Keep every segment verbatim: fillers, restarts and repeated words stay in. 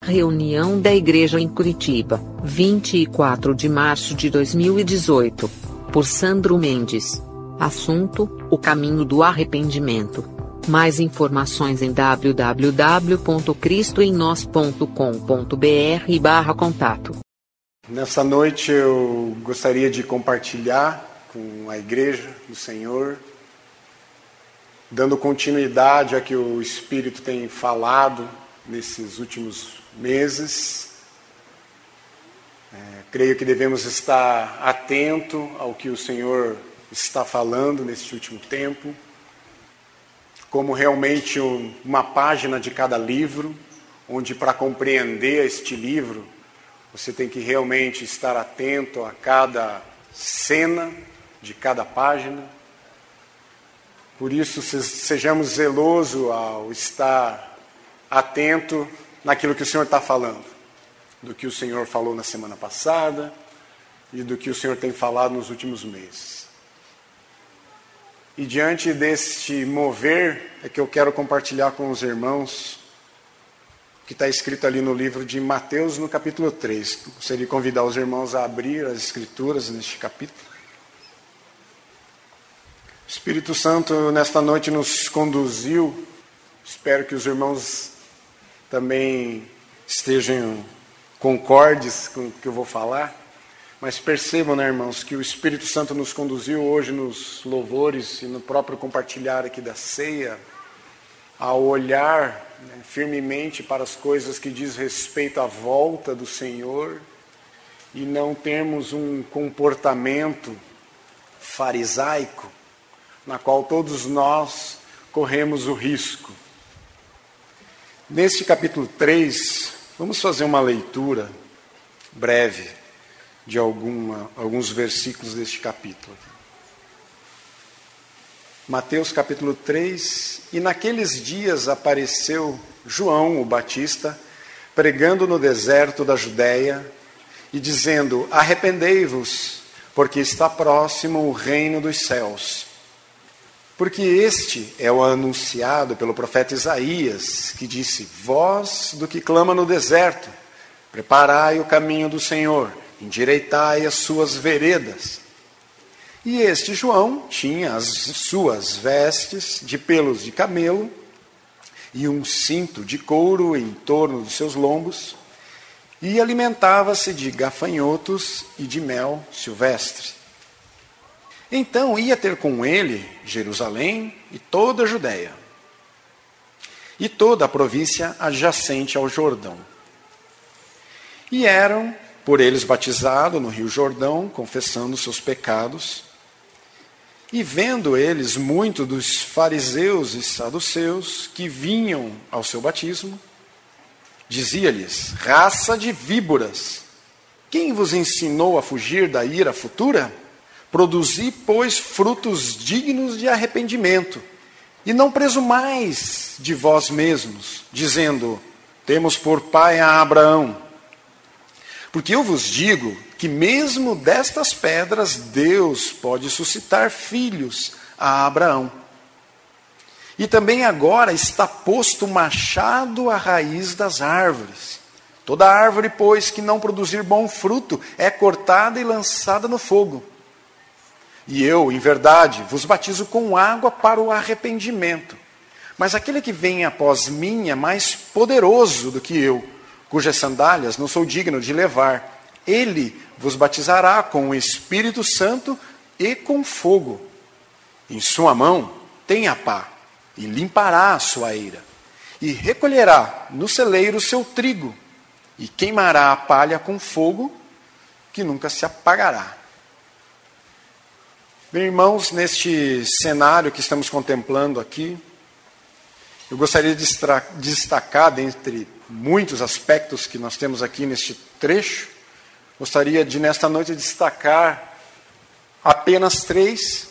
Reunião da Igreja em Curitiba, vinte e quatro de março de dois mil e dezoito. Por Sandro Mendes. Assunto: o caminho do arrependimento. Mais informações em w w w ponto cristo em nós ponto com ponto b r barra contato. Nessa noite eu gostaria de compartilhar com a Igreja do Senhor, dando continuidade a que o Espírito tem falado nesses últimos meses. É, creio que devemos estar atento ao que o Senhor está falando neste último tempo, como realmente um, uma página de cada livro, onde para compreender este livro, você tem que realmente estar atento a cada cena de cada página. Por isso, sejamos zelosos ao estar atento naquilo que o Senhor está falando, do que o Senhor falou na semana passada e do que o Senhor tem falado nos últimos meses. E diante deste mover é que eu quero compartilhar com os irmãos o que está escrito ali no livro de Mateus, no capítulo três. Gostaria de convidar os irmãos a abrir as escrituras neste capítulo. O Espírito Santo nesta noite nos conduziu. Espero que os irmãos também estejam concordes com o que eu vou falar, mas percebam, né, irmãos, que o Espírito Santo nos conduziu hoje nos louvores e no próprio compartilhar aqui da ceia, a olhar, né, firmemente para as coisas que diz respeito à volta do Senhor e não termos um comportamento farisaico, na qual todos nós corremos o risco. Neste capítulo três, vamos fazer uma leitura breve de alguma, alguns versículos deste capítulo. Mateus capítulo três, e naqueles dias apareceu João o Batista, pregando no deserto da Judéia, e dizendo: arrependei-vos, porque está próximo o reino dos céus. Porque este é o anunciado pelo profeta Isaías, que disse: voz do que clama no deserto, preparai o caminho do Senhor, endireitai as suas veredas. E este João tinha as suas vestes de pelos de camelo e um cinto de couro em torno dos seus lombos, e alimentava-se de gafanhotos e de mel silvestre. Então ia ter com ele Jerusalém e toda a Judéia, e toda a província adjacente ao Jordão. E eram por eles batizados no rio Jordão, confessando seus pecados. E vendo eles muito dos fariseus e saduceus que vinham ao seu batismo, dizia-lhes: raça de víboras, quem vos ensinou a fugir da ira futura? Produzi, pois, frutos dignos de arrependimento, e não presumais de vós mesmos, dizendo: temos por pai a Abraão. Porque eu vos digo que mesmo destas pedras Deus pode suscitar filhos a Abraão. E também agora está posto o machado à raiz das árvores. Toda árvore, pois, que não produzir bom fruto, é cortada e lançada no fogo. E eu, em verdade, vos batizo com água para o arrependimento. Mas aquele que vem após mim é mais poderoso do que eu, cujas sandálias não sou digno de levar. Ele vos batizará com o Espírito Santo e com fogo. Em sua mão tem a pá, e limpará a sua eira. E recolherá no celeiro o seu trigo, e queimará a palha com fogo, que nunca se apagará. Bem, irmãos, neste cenário que estamos contemplando aqui, eu gostaria de destacar, dentre muitos aspectos que nós temos aqui neste trecho, gostaria de, nesta noite, destacar apenas três,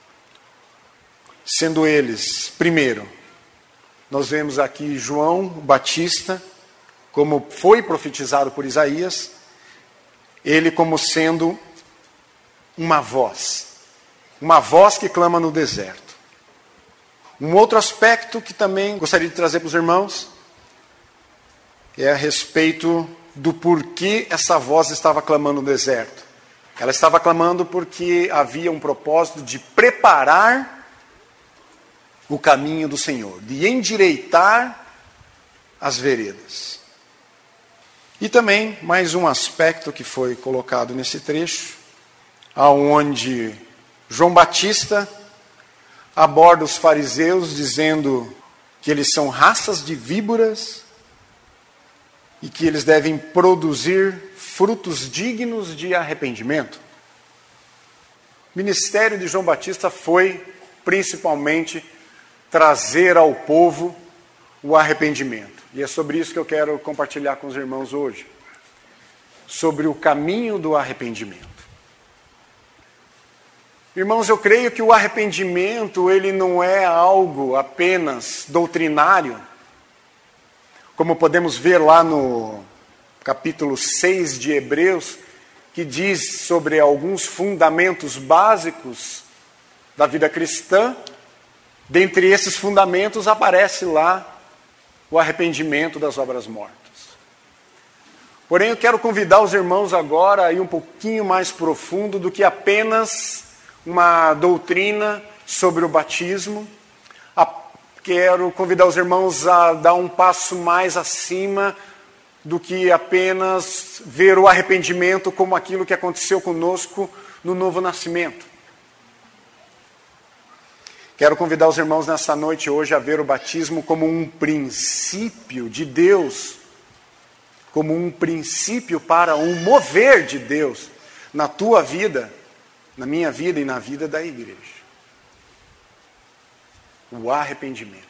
sendo eles: primeiro, nós vemos aqui João Batista, como foi profetizado por Isaías, ele como sendo uma voz, uma voz que clama no deserto. Um outro aspecto que também gostaria de trazer para os irmãos é a respeito do porquê essa voz estava clamando no deserto. Ela estava clamando porque havia um propósito de preparar o caminho do Senhor, de endireitar as veredas. E também mais um aspecto que foi colocado nesse trecho, aonde João Batista aborda os fariseus dizendo que eles são raças de víboras e que eles devem produzir frutos dignos de arrependimento. O ministério de João Batista foi, principalmente, trazer ao povo o arrependimento. E é sobre isso que eu quero compartilhar com os irmãos hoje. Sobre o caminho do arrependimento. Irmãos, eu creio que o arrependimento, ele não é algo apenas doutrinário, como podemos ver lá no capítulo seis de Hebreus, que diz sobre alguns fundamentos básicos da vida cristã. Dentre esses fundamentos aparece lá o arrependimento das obras mortas. Porém, eu quero convidar os irmãos agora a ir um pouquinho mais profundo do que apenas uma doutrina sobre o batismo. Quero convidar os irmãos a dar um passo mais acima do que apenas ver o arrependimento como aquilo que aconteceu conosco no novo nascimento. Quero convidar os irmãos nessa noite hoje a ver o batismo como um princípio de Deus, como um princípio para um mover de Deus na tua vida, na minha vida e na vida da igreja. O arrependimento.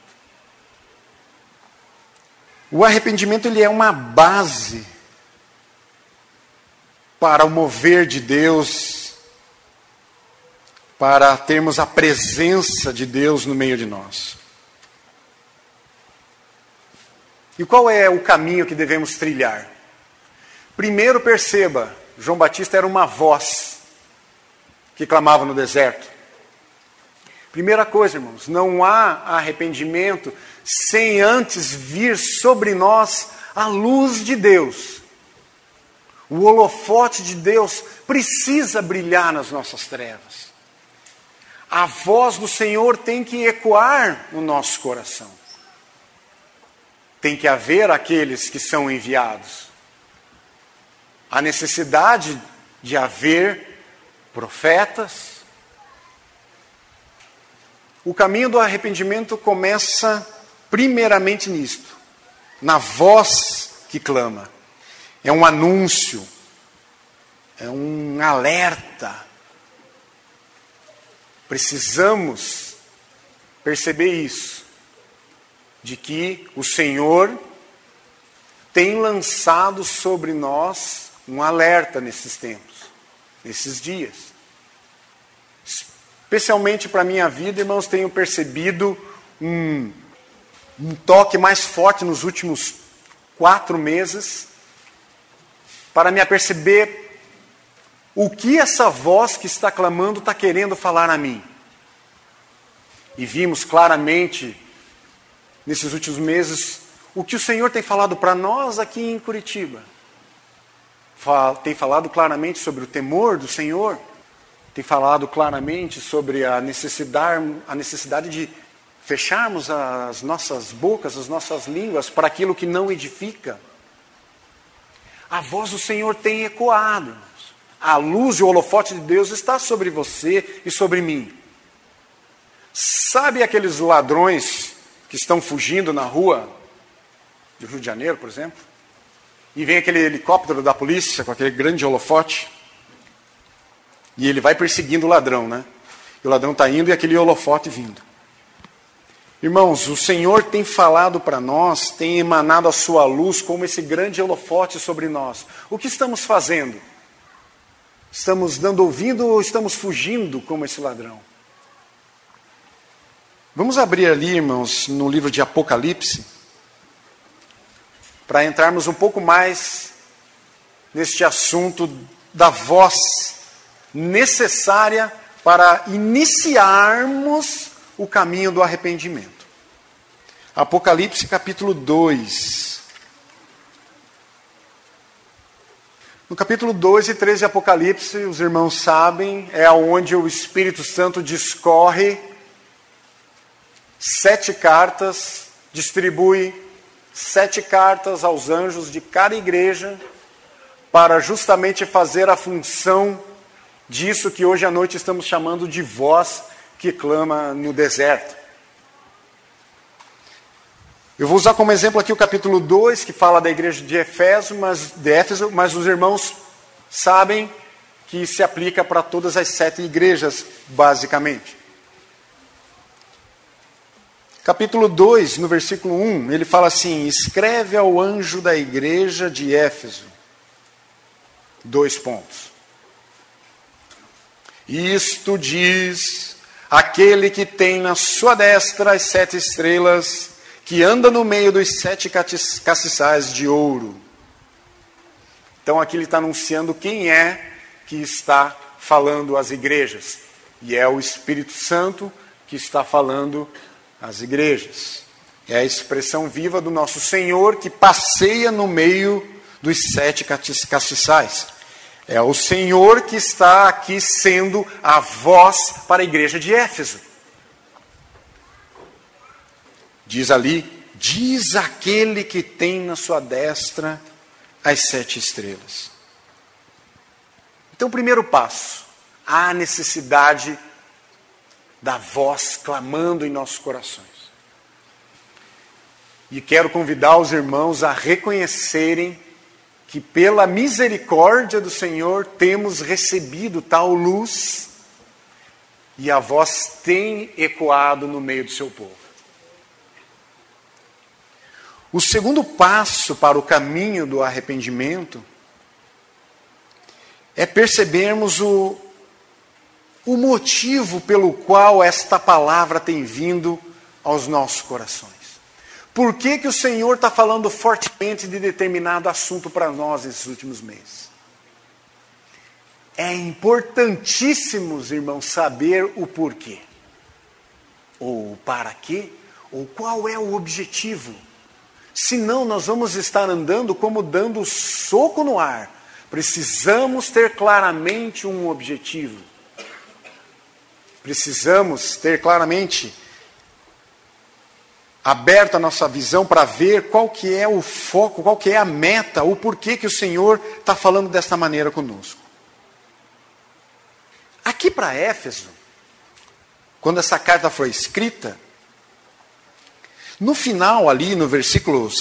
O arrependimento, ele é uma base para o mover de Deus, para termos a presença de Deus no meio de nós. E qual é o caminho que devemos trilhar? Primeiro, perceba, João Batista era uma voz que clamava no deserto. Primeira coisa, irmãos, não há arrependimento sem antes vir sobre nós a luz de Deus. O holofote de Deus precisa brilhar nas nossas trevas. A voz do Senhor tem que ecoar no nosso coração. Tem que haver aqueles que são enviados. A necessidade de haver profetas. O caminho do arrependimento começa primeiramente nisto, na voz que clama. É um anúncio, é um alerta. Precisamos perceber isso, de que o Senhor tem lançado sobre nós um alerta nesses tempos, nesses dias. Especialmente para a minha vida, irmãos, tenho percebido um, um toque mais forte nos últimos quatro meses para me aperceber o que essa voz que está clamando está querendo falar a mim. E vimos claramente, nesses últimos meses, o que o Senhor tem falado para nós aqui em Curitiba. Tem falado claramente sobre o temor do Senhor. Tem falado claramente sobre a necessidade, a necessidade de fecharmos as nossas bocas, as nossas línguas para aquilo que não edifica. A voz do Senhor tem ecoado. A luz e o holofote de Deus está sobre você e sobre mim. Sabe aqueles ladrões que estão fugindo na rua do Rio de Janeiro, por exemplo? E vem aquele helicóptero da polícia com aquele grande holofote. E ele vai perseguindo o ladrão, né? E o ladrão está indo e aquele holofote vindo. Irmãos, o Senhor tem falado para nós, tem emanado a sua luz como esse grande holofote sobre nós. O que estamos fazendo? Estamos dando ouvido ou estamos fugindo como esse ladrão? Vamos abrir ali, irmãos, no livro de Apocalipse, para entrarmos um pouco mais neste assunto da voz necessária para iniciarmos o caminho do arrependimento. Apocalipse capítulo dois. No capítulo dois e três de Apocalipse, os irmãos sabem, é onde o Espírito Santo discorre sete cartas, distribui sete cartas aos anjos de cada igreja, para justamente fazer a função disso que hoje à noite estamos chamando de voz que clama no deserto. Eu vou usar como exemplo aqui o capítulo dois, que fala da igreja de Éfeso, mas, de Éfeso, mas os irmãos sabem que se aplica para todas as sete igrejas, basicamente. Capítulo dois, no versículo um, ele fala assim: escreve ao anjo da igreja de Éfeso. Dois pontos. Isto diz aquele que tem na sua destra as sete estrelas, que anda no meio dos sete castiçais de ouro. Então aqui ele está anunciando quem é que está falando às igrejas. E é o Espírito Santo que está falando às igrejas. É a expressão viva do nosso Senhor que passeia no meio dos sete castiçais. É o Senhor que está aqui sendo a voz para a igreja de Éfeso. Diz ali, diz aquele que tem na sua destra as sete estrelas. Então, primeiro passo, há necessidade da voz clamando em nossos corações. E quero convidar os irmãos a reconhecerem que pela misericórdia do Senhor temos recebido tal luz e a voz tem ecoado no meio do seu povo. O segundo passo para o caminho do arrependimento é percebermos o, o motivo pelo qual esta palavra tem vindo aos nossos corações. Por que que o Senhor está falando fortemente de determinado assunto para nós nesses últimos meses? É importantíssimo, irmãos, saber o porquê. Ou para quê, ou qual é o objetivo. Senão nós vamos estar andando como dando soco no ar. Precisamos ter claramente um objetivo. Precisamos ter claramente aberto a nossa visão para ver qual que é o foco, qual que é a meta, o porquê que o Senhor está falando desta maneira conosco. Aqui para Éfeso, quando essa carta foi escrita, no final ali, no versículo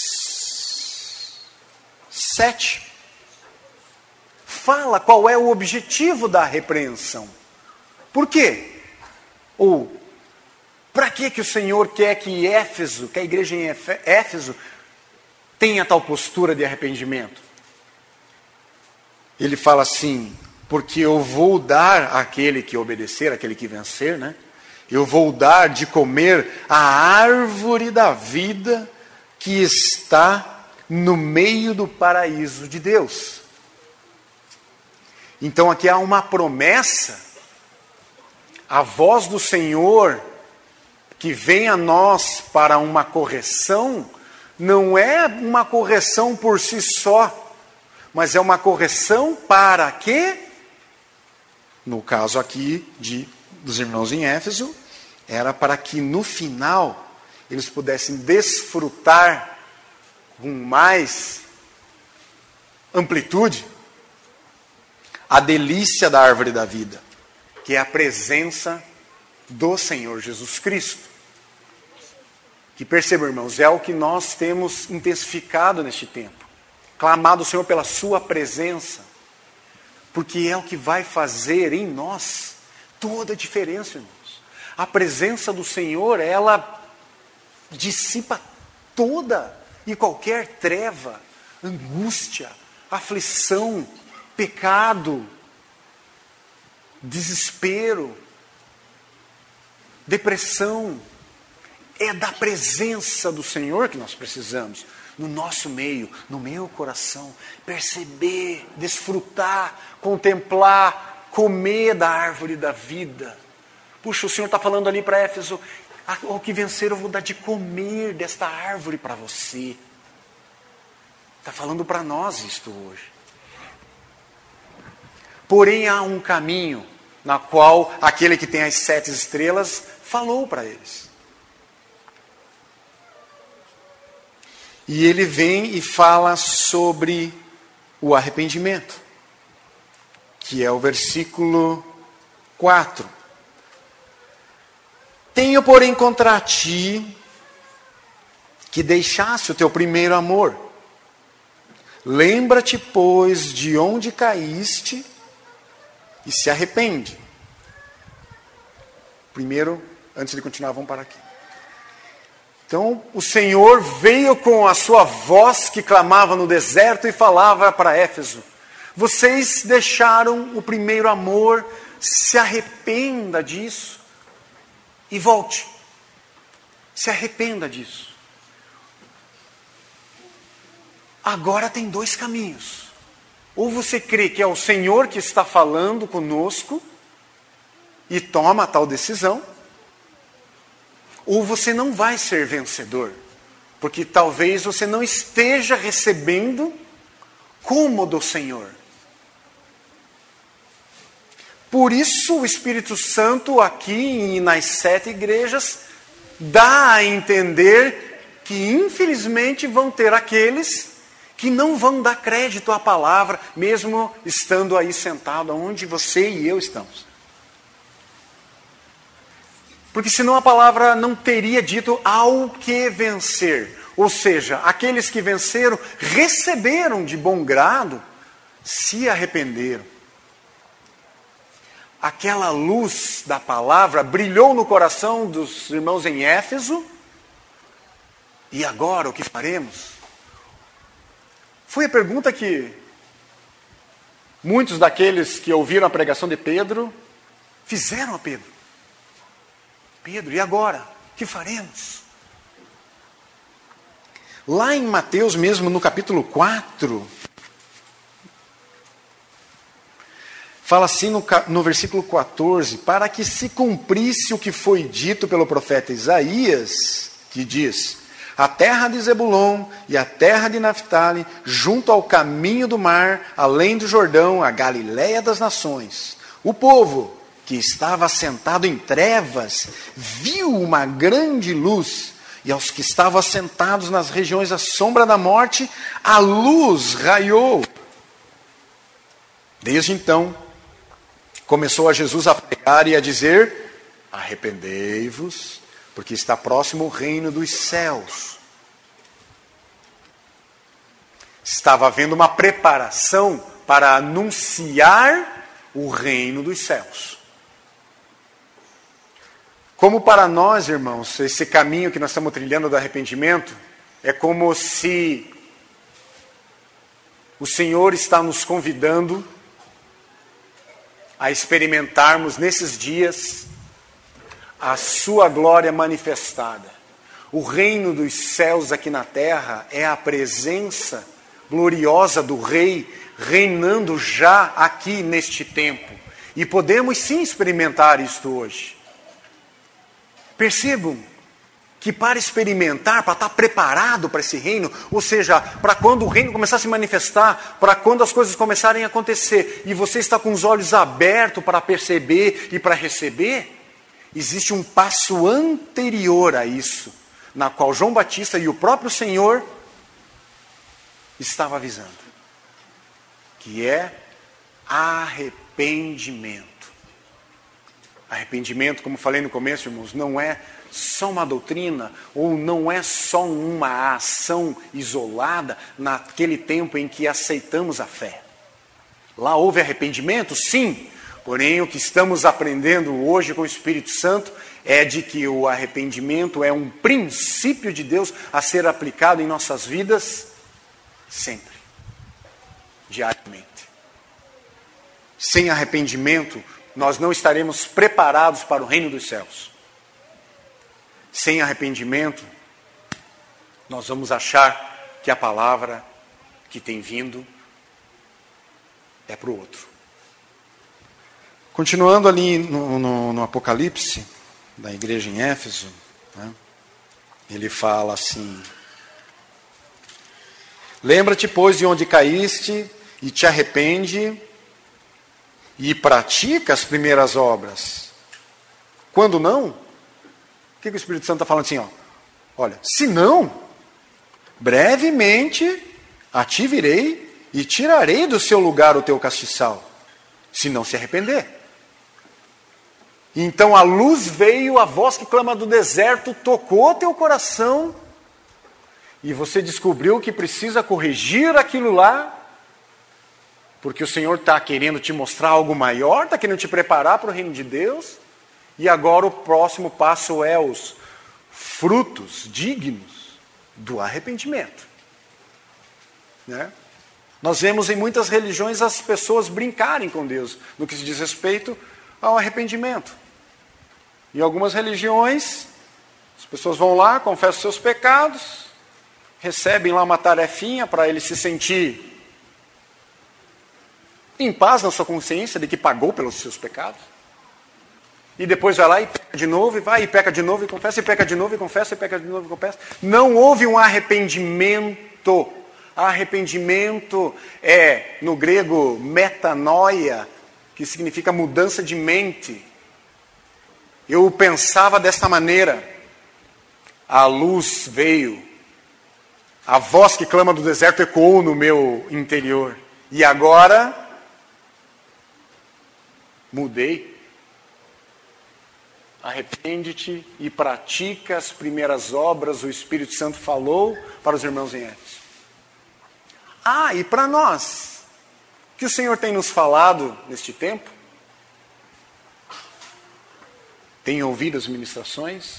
sete, fala qual é o objetivo da repreensão. Por quê? Ou, para que que o Senhor quer que Éfeso, que a igreja em Éfeso, tenha tal postura de arrependimento? Ele fala assim, porque eu vou dar àquele que obedecer, àquele que vencer, né? Eu vou dar de comer a árvore da vida que está no meio do paraíso de Deus. Então aqui há uma promessa, a voz do Senhor que vem a nós para uma correção, não é uma correção por si só, mas é uma correção para quê? No caso aqui de, dos irmãos em Éfeso, era para que no final eles pudessem desfrutar com mais amplitude a delícia da árvore da vida, que é a presença do Senhor Jesus Cristo. Que percebam, irmãos, é o que nós temos intensificado neste tempo. Clamado ao Senhor pela sua presença, porque é o que vai fazer em nós toda a diferença, irmãos. A presença do Senhor, ela dissipa toda e qualquer treva, angústia, aflição, pecado, desespero, depressão. É da presença do Senhor que nós precisamos, no nosso meio, no meu coração, perceber, desfrutar, contemplar, comer da árvore da vida. Puxa, o Senhor está falando ali para Éfeso, ao que vencer eu vou dar de comer desta árvore para você. Está falando para nós isto hoje. porém há um caminho na qual aquele que tem as sete estrelas falou para eles. E ele vem e fala sobre o arrependimento, que é o versículo quatro. Tenho, porém, contra ti que deixaste o teu primeiro amor. Lembra-te, pois, de onde caíste e se arrepende. Primeiro, antes de continuar, vamos parar aqui. Então, o Senhor veio com a sua voz que clamava no deserto e falava para Éfeso: vocês deixaram o primeiro amor, se arrependa disso e volte. Se arrependa disso. Agora tem dois caminhos. Ou você crê que é o Senhor que está falando conosco e toma a tal decisão, ou você não vai ser vencedor, porque talvez você não esteja recebendo como do Senhor. Por isso o Espírito Santo aqui e nas sete igrejas dá a entender que infelizmente vão ter aqueles que não vão dar crédito à palavra, mesmo estando aí sentado onde você e eu estamos. Porque senão a palavra não teria dito ao que vencer. Ou seja, aqueles que venceram, receberam de bom grado, se arrependeram. Aquela luz da palavra brilhou no coração dos irmãos em Éfeso. E agora o que faremos? Foi a pergunta que muitos daqueles que ouviram a pregação de Pedro fizeram a Pedro. Pedro, e agora? O que faremos? Lá em Mateus mesmo, no capítulo quatro, fala assim no, no versículo quatorze, para que se cumprisse o que foi dito pelo profeta Isaías, que diz: a terra de Zebulon e a terra de Naphtali, junto ao caminho do mar, além do Jordão, a Galileia das nações. O povo que estava assentado em trevas viu uma grande luz, e aos que estavam assentados nas regiões da sombra da morte, a luz raiou. Desde então, começou a Jesus a pregar e a dizer: arrependei-vos, porque está próximo o reino dos céus. Estava havendo uma preparação para anunciar o reino dos céus. Como para nós, irmãos, esse caminho que nós estamos trilhando do arrependimento é como se o Senhor está nos convidando a experimentarmos nesses dias a sua glória manifestada. O reino dos céus aqui na terra é a presença gloriosa do Rei reinando já aqui neste tempo. E podemos sim experimentar isto hoje. Percebam que para experimentar, para estar preparado para esse reino, ou seja, para quando o reino começar a se manifestar, para quando as coisas começarem a acontecer, e você está com os olhos abertos para perceber e para receber, existe um passo anterior a isso, na qual João Batista e o próprio Senhor estava avisando, que é arrependimento. Arrependimento, como falei no começo, irmãos, não é só uma doutrina, ou não é só uma ação isolada naquele tempo em que aceitamos a fé. Lá houve arrependimento? Sim. Porém, o que estamos aprendendo hoje com o Espírito Santo é de que o arrependimento é um princípio de Deus a ser aplicado em nossas vidas sempre, diariamente. Sem arrependimento, nós não estaremos preparados para o reino dos céus. Sem arrependimento, nós vamos achar que a palavra que tem vindo é para o outro. Continuando ali no, no, no Apocalipse, da igreja em Éfeso, né, ele fala assim: lembra-te, pois, de onde caíste, e te arrepende, e pratica as primeiras obras. Quando não, o que, que o Espírito Santo está falando assim? Ó, olha, se não, brevemente a ti virei e tirarei do seu lugar o teu castiçal, se não se arrepender. Então a luz veio, a voz que clama do deserto tocou teu coração e você descobriu que precisa corrigir aquilo lá, porque o Senhor está querendo te mostrar algo maior, está querendo te preparar para o reino de Deus. E agora o próximo passo é os frutos dignos do arrependimento. Né? Nós vemos em muitas religiões as pessoas brincarem com Deus no que se diz respeito ao arrependimento. Em algumas religiões, as pessoas vão lá, confessam seus pecados, recebem lá uma tarefinha para ele se sentir em paz na sua consciência de que pagou pelos seus pecados. E depois vai lá e peca de novo, e vai e peca de novo, e confessa, e peca de novo, e confessa, e peca de novo, e confessa. Não houve um arrependimento. Arrependimento é, no grego, metanoia, que significa mudança de mente. Eu pensava desta maneira, a luz veio, a voz que clama do deserto ecoou no meu interior. E agora, mudei. Arrepende-te e pratica as primeiras obras, o Espírito Santo falou para os irmãos em Éfeso. Ah, e para nós, o que o Senhor tem nos falado neste tempo? Tem ouvido as ministrações?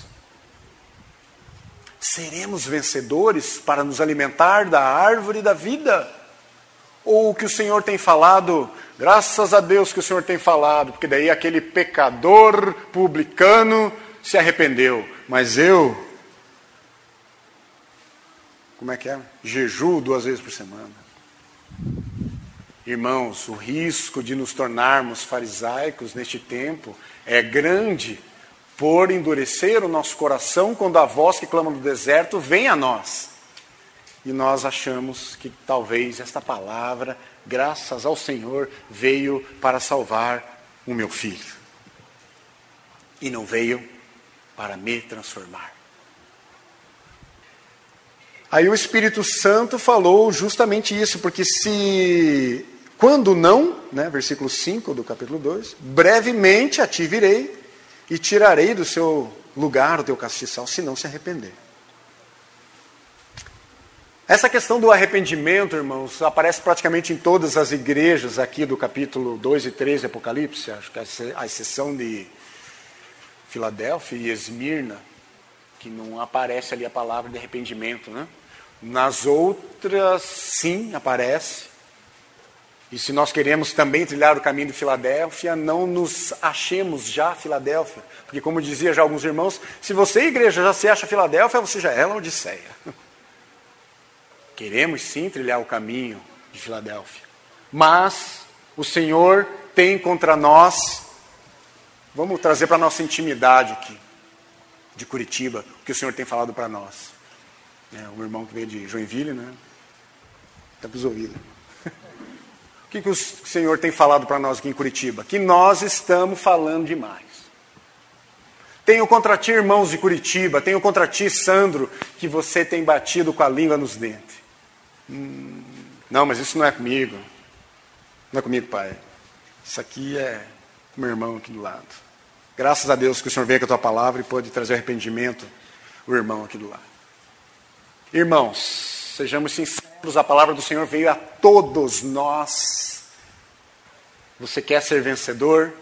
Seremos vencedores para nos alimentar da árvore da vida? Ou o que o Senhor tem falado, graças a Deus que o Senhor tem falado, porque daí aquele pecador publicano se arrependeu. Mas eu, como é que é? Jejuo duas vezes por semana. Irmãos, o risco de nos tornarmos farisaicos neste tempo é grande por endurecer o nosso coração quando a voz que clama no deserto vem a nós. E nós achamos que talvez esta palavra, graças ao Senhor, veio para salvar o meu filho. E não veio para me transformar. Aí o Espírito Santo falou justamente isso, porque se, quando não, né, versículo cinco do capítulo dois, brevemente a ti virei e tirarei do seu lugar o teu castiçal, se não se arrepender. Essa questão do arrependimento, irmãos, aparece praticamente em todas as igrejas aqui do capítulo dois e três de Apocalipse, acho que a exceção de Filadélfia e Esmirna, que não aparece ali a palavra de arrependimento, né? Nas outras, sim, aparece. E se nós queremos também trilhar o caminho de Filadélfia, não nos achemos já Filadélfia. Porque como dizia já alguns irmãos, se você, igreja, já se acha Filadélfia, você já é Laodiceia. Queremos sim trilhar o caminho de Filadélfia. Mas o Senhor tem contra nós, vamos trazer para a nossa intimidade aqui, de Curitiba, o que o Senhor tem falado para nós. É, um irmão que veio de Joinville, né? Está com os ouvidos. O que, que o Senhor tem falado para nós aqui em Curitiba? Que nós estamos falando demais. Tenho contra ti, irmãos de Curitiba, tenho contra ti, Sandro, que você tem batido com a língua nos dentes. Hum, não, mas isso não é comigo. Não é comigo, pai. Isso aqui é meu irmão aqui do lado. Graças a Deus que o Senhor veio com a tua palavra e pôde trazer arrependimento o irmão aqui do lado. Irmãos, sejamos sinceros, a palavra do Senhor veio a todos nós. Você quer ser vencedor?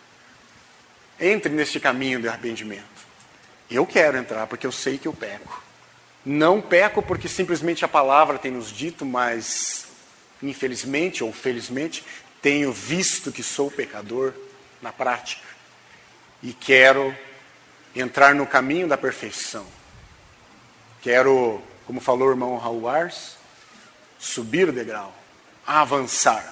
Entre neste caminho de arrependimento. Eu quero entrar porque eu sei que eu peco. Não peco porque simplesmente a palavra tem nos dito, mas infelizmente ou felizmente tenho visto que sou pecador na prática. E quero entrar no caminho da perfeição. Quero, como falou o irmão Raul Ars, subir o degrau, avançar.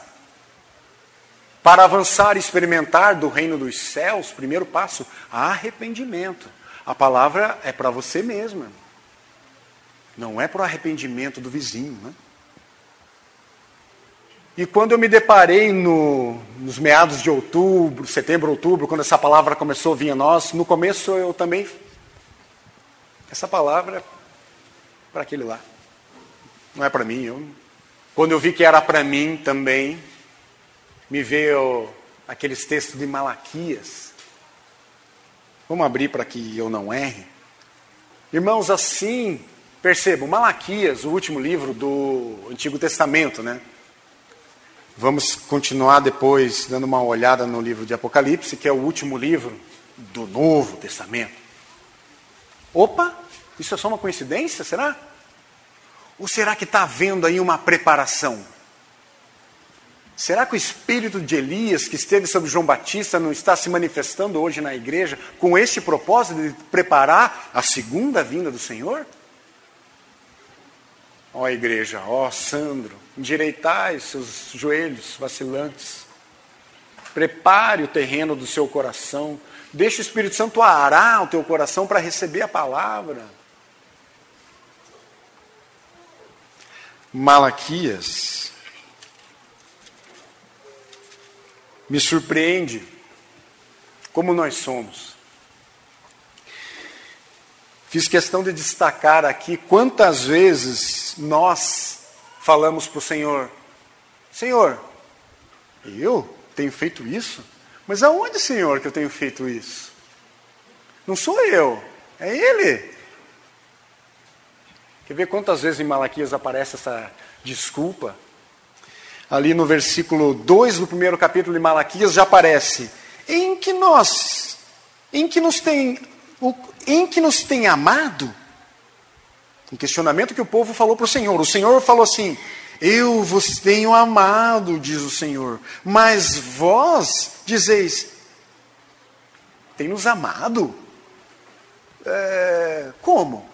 Para avançar e experimentar do reino dos céus, primeiro passo, arrependimento. A palavra é para você mesmo. Não é para o arrependimento do vizinho. Né? E quando eu me deparei no, nos meados de outubro, setembro, outubro, quando essa palavra começou a vir a nós, no começo eu também... Essa palavra é para aquele lá. Não é para mim. Eu, quando eu vi que era para mim também, me veio aqueles textos de Malaquias. Vamos abrir para que eu não erre. Irmãos, assim, percebam, Malaquias, o último livro do Antigo Testamento, né? Vamos continuar depois dando uma olhada no livro de Apocalipse, que é o último livro do Novo Testamento. Opa, isso é só uma coincidência, será? Ou será que está havendo aí uma preparação? Será que o espírito de Elias, que esteve sobre João Batista, não está se manifestando hoje na igreja com este propósito de preparar a segunda vinda do Senhor? Ó igreja, ó Sandro, endireitai seus joelhos vacilantes. Prepare o terreno do seu coração. Deixe o Espírito Santo arar o teu coração para receber a palavra. Malaquias me surpreende como nós somos. Fiz questão de destacar aqui quantas vezes nós falamos para o Senhor: Senhor, eu tenho feito isso? Mas aonde, Senhor, que eu tenho feito isso? Não sou eu, é Ele. Quer ver quantas vezes em Malaquias aparece essa desculpa? Ali no versículo dois do primeiro capítulo de Malaquias já aparece: em que nós, em que nos tem, em que nos tem amado? Um questionamento que o povo falou para o Senhor. O Senhor falou assim: eu vos tenho amado, diz o Senhor, mas vós dizeis: tem nos amado? É, como?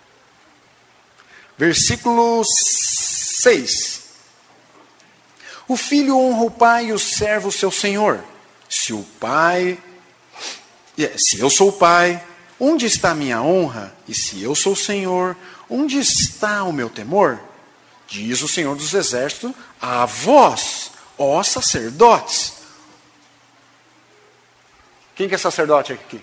Versículo seis. O filho honra o pai e o servo o seu senhor. Se o pai, se eu sou o pai, onde está a minha honra? E se eu sou o Senhor, onde está o meu temor? Diz o Senhor dos Exércitos a vós, ó sacerdotes. Quem que é sacerdote aqui?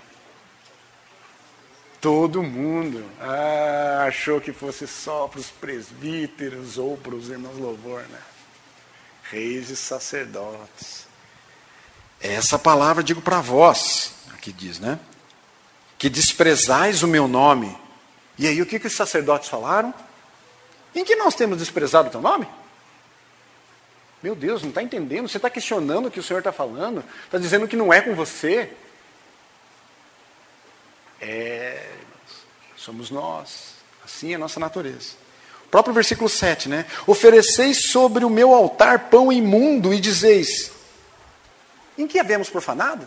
Todo mundo. Ah, achou que fosse só para os presbíteros ou para os irmãos louvor, né? Reis e sacerdotes. Essa palavra digo para vós, aqui diz, né? Que desprezais o meu nome. E aí o que, que os sacerdotes falaram? Em que nós temos desprezado o teu nome? Meu Deus, não está entendendo? Você está questionando o que o Senhor está falando? Está dizendo que não é com você? É, somos nós. Assim é a nossa natureza. O próprio versículo sete, né? Ofereceis sobre o meu altar pão imundo e dizeis: em que havemos profanado?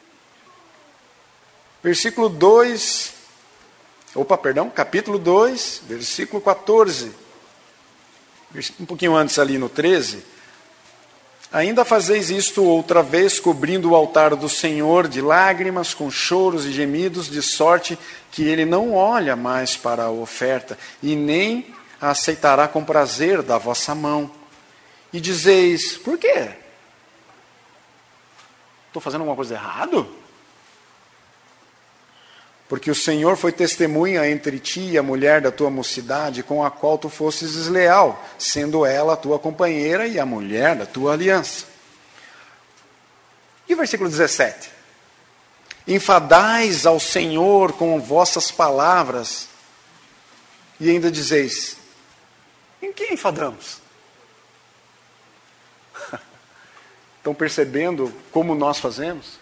Versículo dois, opa, perdão, capítulo dois, versículo quatorze. Um pouquinho antes ali no treze. Ainda fazeis isto outra vez, cobrindo o altar do Senhor de lágrimas, com choros e gemidos, de sorte que ele não olha mais para a oferta, e nem a aceitará com prazer da vossa mão. E dizeis: por quê? Estou fazendo alguma coisa errada? Porque o Senhor foi testemunha entre ti e a mulher da tua mocidade, com a qual tu fostes desleal, sendo ela a tua companheira e a mulher da tua aliança. E o versículo dezessete? Enfadais ao Senhor com vossas palavras, e ainda dizeis: em que enfadamos? Estão percebendo como nós fazemos?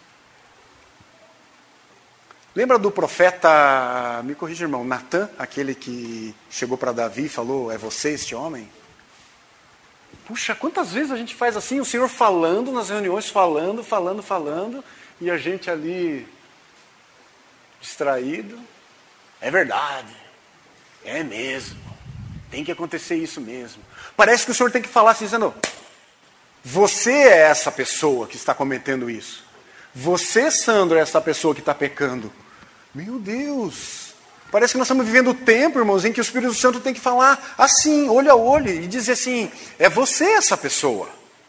Lembra do profeta, me corrija, irmão, Natã, aquele que chegou para Davi e falou: é você este homem? Puxa, quantas vezes a gente faz assim, o Senhor falando nas reuniões, falando, falando, falando, e a gente ali distraído. É verdade, é mesmo, tem que acontecer isso mesmo. Parece que o Senhor tem que falar assim, dizendo: você é essa pessoa que está cometendo isso. Você, Sandro, é essa pessoa que está pecando. Meu Deus! Parece que nós estamos vivendo o tempo, irmãos, em que o Espírito Santo tem que falar assim, olho a olho, e dizer assim: é você essa pessoa.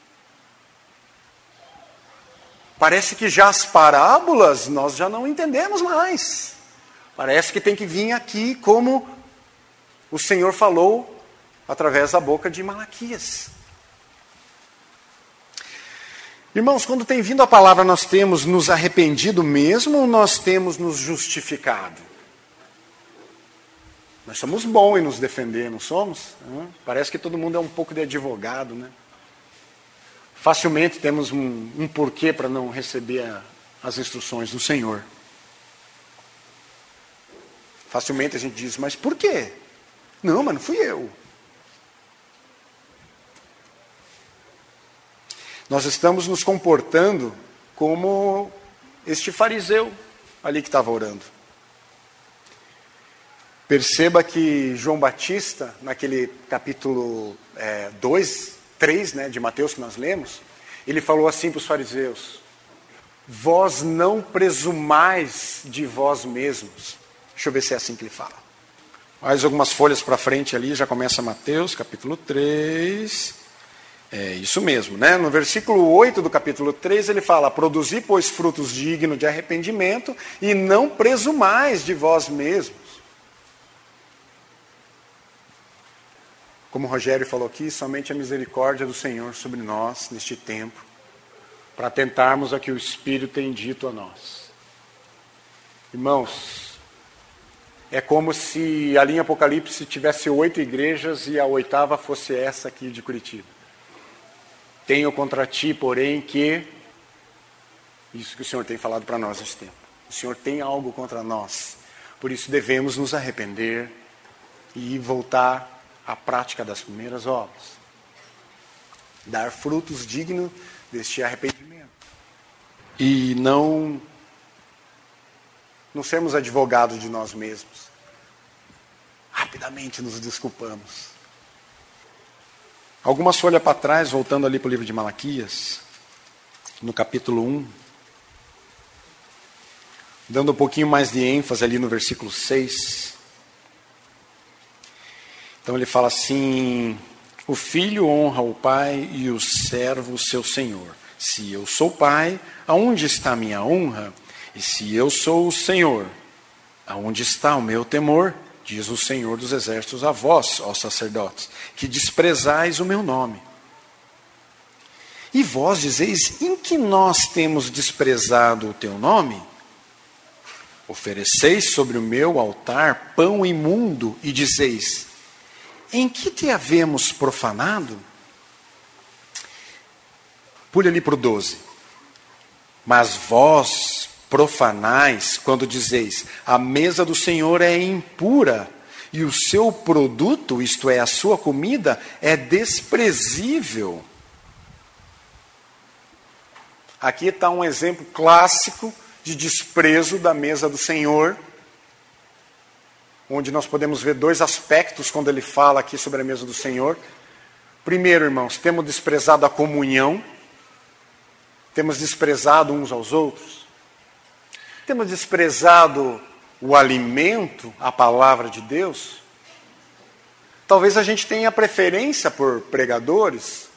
Parece que já as parábolas nós já não entendemos mais. Parece que tem que vir aqui como o Senhor falou através da boca de Malaquias. Irmãos, quando tem vindo a palavra, nós temos nos arrependido mesmo ou nós temos nos justificado? Nós somos bons em nos defender, não somos? Parece que todo mundo é um pouco de advogado, né? Facilmente temos um, um porquê para não receber a, as instruções do Senhor. Facilmente a gente diz, mas por quê? Não, mas não fui eu. Nós estamos nos comportando como este fariseu ali que estava orando. Perceba que João Batista, naquele capítulo dois, três, né, de Mateus que nós lemos, ele falou assim para os fariseus: vós não presumais de vós mesmos. Deixa eu ver se é assim que ele fala. Mais algumas folhas para frente ali, já começa Mateus, capítulo três. É isso mesmo, né? No versículo oito do capítulo três, ele fala: produzi, pois, frutos dignos de arrependimento, e não presumais de vós mesmos. Como o Rogério falou aqui, somente a misericórdia do Senhor sobre nós, neste tempo, para tentarmos a que o Espírito tem dito a nós. Irmãos, é como se ali em Apocalipse tivesse oito igrejas e a oitava fosse essa aqui de Curitiba. Tenho contra ti, porém, que... Isso que o Senhor tem falado para nós nesse tempo. O Senhor tem algo contra nós. Por isso devemos nos arrepender e voltar à prática das primeiras obras. Dar frutos dignos deste arrependimento. E não, não sermos advogados de nós mesmos. Rapidamente nos desculpamos. Algumas folhas para trás, voltando ali para o livro de Malaquias, no capítulo um, dando um pouquinho mais de ênfase ali no versículo seis. Então ele fala assim: o filho honra o pai e o servo o seu senhor. Se eu sou pai, aonde está a minha honra? E se eu sou o Senhor, aonde está o meu temor? Diz o Senhor dos Exércitos a vós, ó sacerdotes, que desprezais o meu nome. E vós dizeis: em que nós temos desprezado o teu nome? Ofereceis sobre o meu altar pão imundo e dizeis: em que te havemos profanado? Pule ali para o doze. Mas vós profanais quando dizeis: a mesa do Senhor é impura, e o seu produto, isto é, a sua comida, é desprezível. Aqui está um exemplo clássico de desprezo da mesa do Senhor, onde nós podemos ver dois aspectos quando ele fala aqui sobre a mesa do Senhor. Primeiro, irmãos, temos desprezado a comunhão, temos desprezado uns aos outros. Temos desprezado o alimento, a palavra de Deus. Talvez a gente tenha preferência por pregadores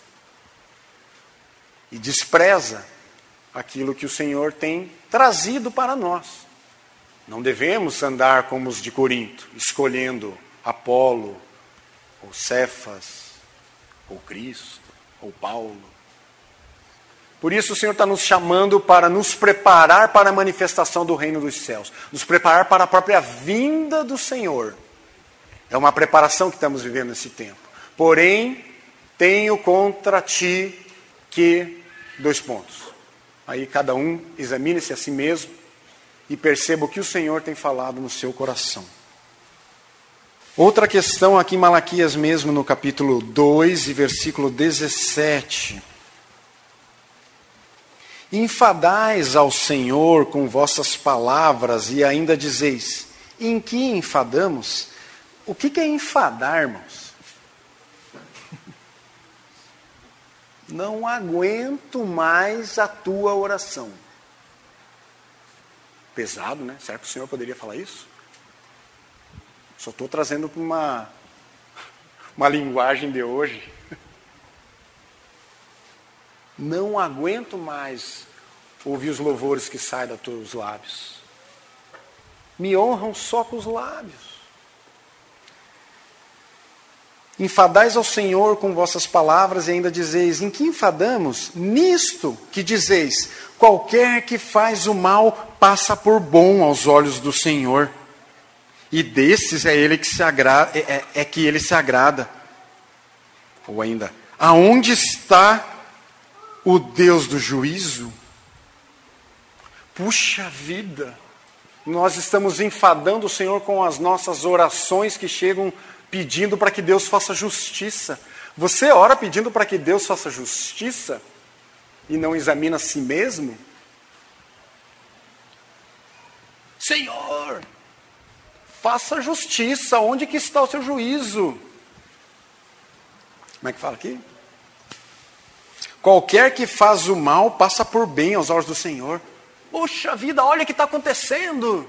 e despreza aquilo que o Senhor tem trazido para nós. Não devemos andar como os de Corinto, escolhendo Apolo, ou Cefas, ou Cristo, ou Paulo. Por isso o Senhor está nos chamando para nos preparar para a manifestação do reino dos céus. Nos preparar para a própria vinda do Senhor. É uma preparação que estamos vivendo nesse tempo. Porém, tenho contra ti que... Dois pontos. Aí cada um examine-se a si mesmo e perceba o que o Senhor tem falado no seu coração. Outra questão aqui em Malaquias mesmo, no capítulo dois e versículo dezessete. Enfadais ao Senhor com vossas palavras e ainda dizeis: em que enfadamos? O que é enfadar, irmãos? Não aguento mais a tua oração. Pesado, né? Será que o Senhor poderia falar isso? Só estou trazendo para uma, uma linguagem de hoje. Não aguento mais ouvir os louvores que saem dos teus lábios. Me honram só com os lábios. Enfadais ao Senhor com vossas palavras e ainda dizeis, em que enfadamos? Nisto que dizeis, qualquer que faz o mal passa por bom aos olhos do Senhor. E desses é, ele que se agrada, é, é, é que ele se agrada. Ou ainda, aonde está o Deus do juízo? Puxa vida, nós estamos enfadando o Senhor com as nossas orações que chegam pedindo para que Deus faça justiça. Você ora pedindo para que Deus faça justiça e não examina a si mesmo? Senhor, faça justiça. Onde que está o seu juízo? Como é que fala aqui? Qualquer que faz o mal passa por bem aos olhos do Senhor. Poxa vida, olha o que está acontecendo.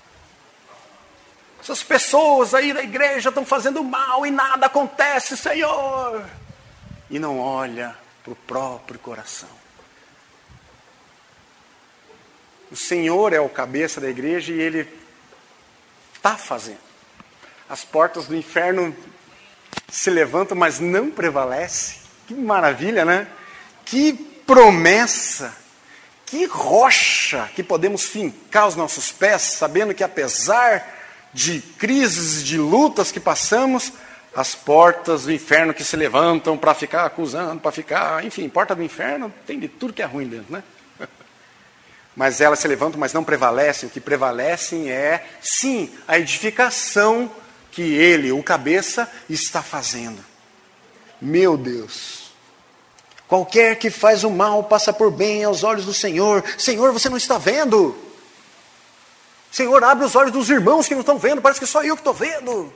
Essas pessoas aí da igreja estão fazendo mal e nada acontece, Senhor. E não olha para o próprio coração. O Senhor é o cabeça da igreja e Ele está fazendo. As portas do inferno se levantam, mas não prevalecem. Que maravilha, né? Que promessa, que rocha que podemos fincar os nossos pés, sabendo que apesar de crises, de lutas que passamos, as portas do inferno que se levantam para ficar acusando, para ficar, enfim, porta do inferno tem de tudo que é ruim dentro, né? Mas elas se levantam, mas não prevalecem. O que prevalecem é, sim, a edificação que ele, o cabeça, está fazendo. Meu Deus! Qualquer que faz o mal passa por bem aos olhos do Senhor. Senhor, você não está vendo? Senhor, abre os olhos dos irmãos que não estão vendo, parece que só eu que estou vendo.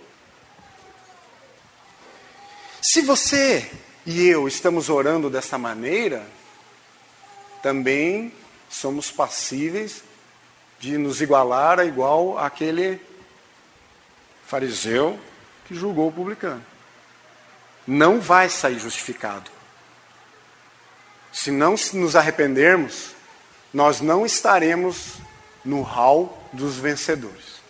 Se você e eu estamos orando dessa maneira, também somos passíveis de nos igualar a igual àquele fariseu que julgou o publicano. Não vai sair justificado. Se não nos arrependermos, nós não estaremos no hall dos vencedores.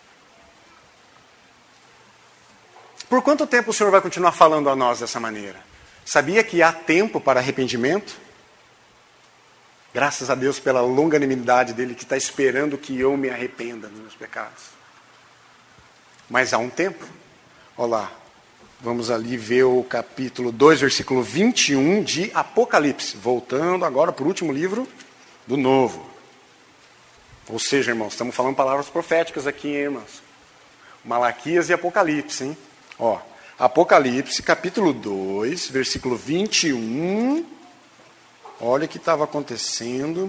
Por quanto tempo o Senhor vai continuar falando a nós dessa maneira? Sabia que há tempo para arrependimento? Graças a Deus pela longanimidade dele, que está esperando que eu me arrependa dos meus pecados. Mas há um tempo. Olha lá, vamos ali ver o capítulo dois, versículo vinte e um de Apocalipse. Voltando agora para o último livro do Novo. Ou seja, irmãos, estamos falando palavras proféticas aqui, hein, irmãos? Malaquias e Apocalipse, hein? Ó, Apocalipse, capítulo dois, versículo vinte e um. Olha o que estava acontecendo.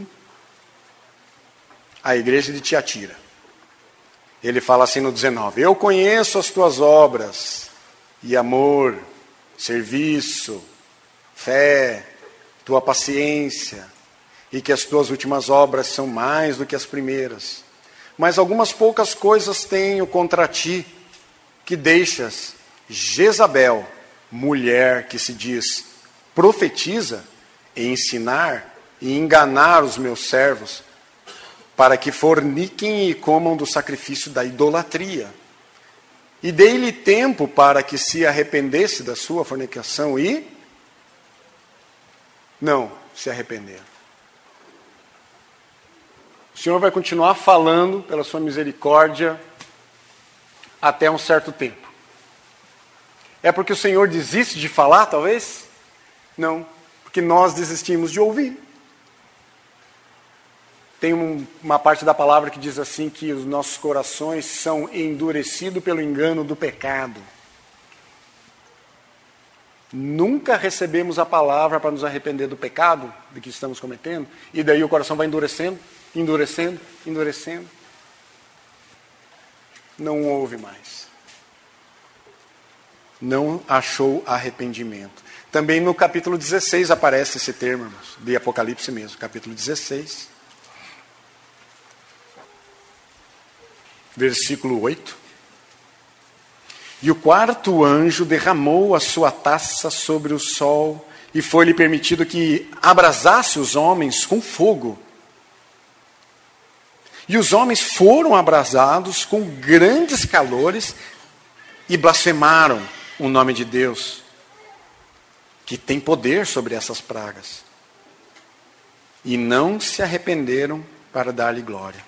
A igreja de Tiatira. Ele fala assim no dezenove. Eu conheço as tuas obras, e amor, serviço, fé, tua paciência, e que as tuas últimas obras são mais do que as primeiras. Mas algumas poucas coisas tenho contra ti, que deixas Jezabel, mulher que se diz profetiza, e ensinar e enganar os meus servos, para que forniquem e comam do sacrifício da idolatria. E dei-lhe tempo para que se arrependesse da sua fornicação e não se arrepender. O Senhor vai continuar falando pela sua misericórdia até um certo tempo. É porque o Senhor desiste de falar, talvez? Não, porque nós desistimos de ouvir. Tem um, uma parte da palavra que diz assim, que os nossos corações são endurecidos pelo engano do pecado. Nunca recebemos a palavra para nos arrepender do pecado de que estamos cometendo, e daí o coração vai endurecendo, endurecendo, endurecendo. Não houve mais. Não achou arrependimento. Também no capítulo dezesseis aparece esse termo, irmãos, de Apocalipse mesmo, capítulo dezesseis. Versículo oito. E o quarto anjo derramou a sua taça sobre o sol, e foi-lhe permitido que abrasasse os homens com fogo, E os homens foram abrasados com grandes calores e blasfemaram o nome de Deus, que tem poder sobre essas pragas. E não se arrependeram para dar-lhe glória.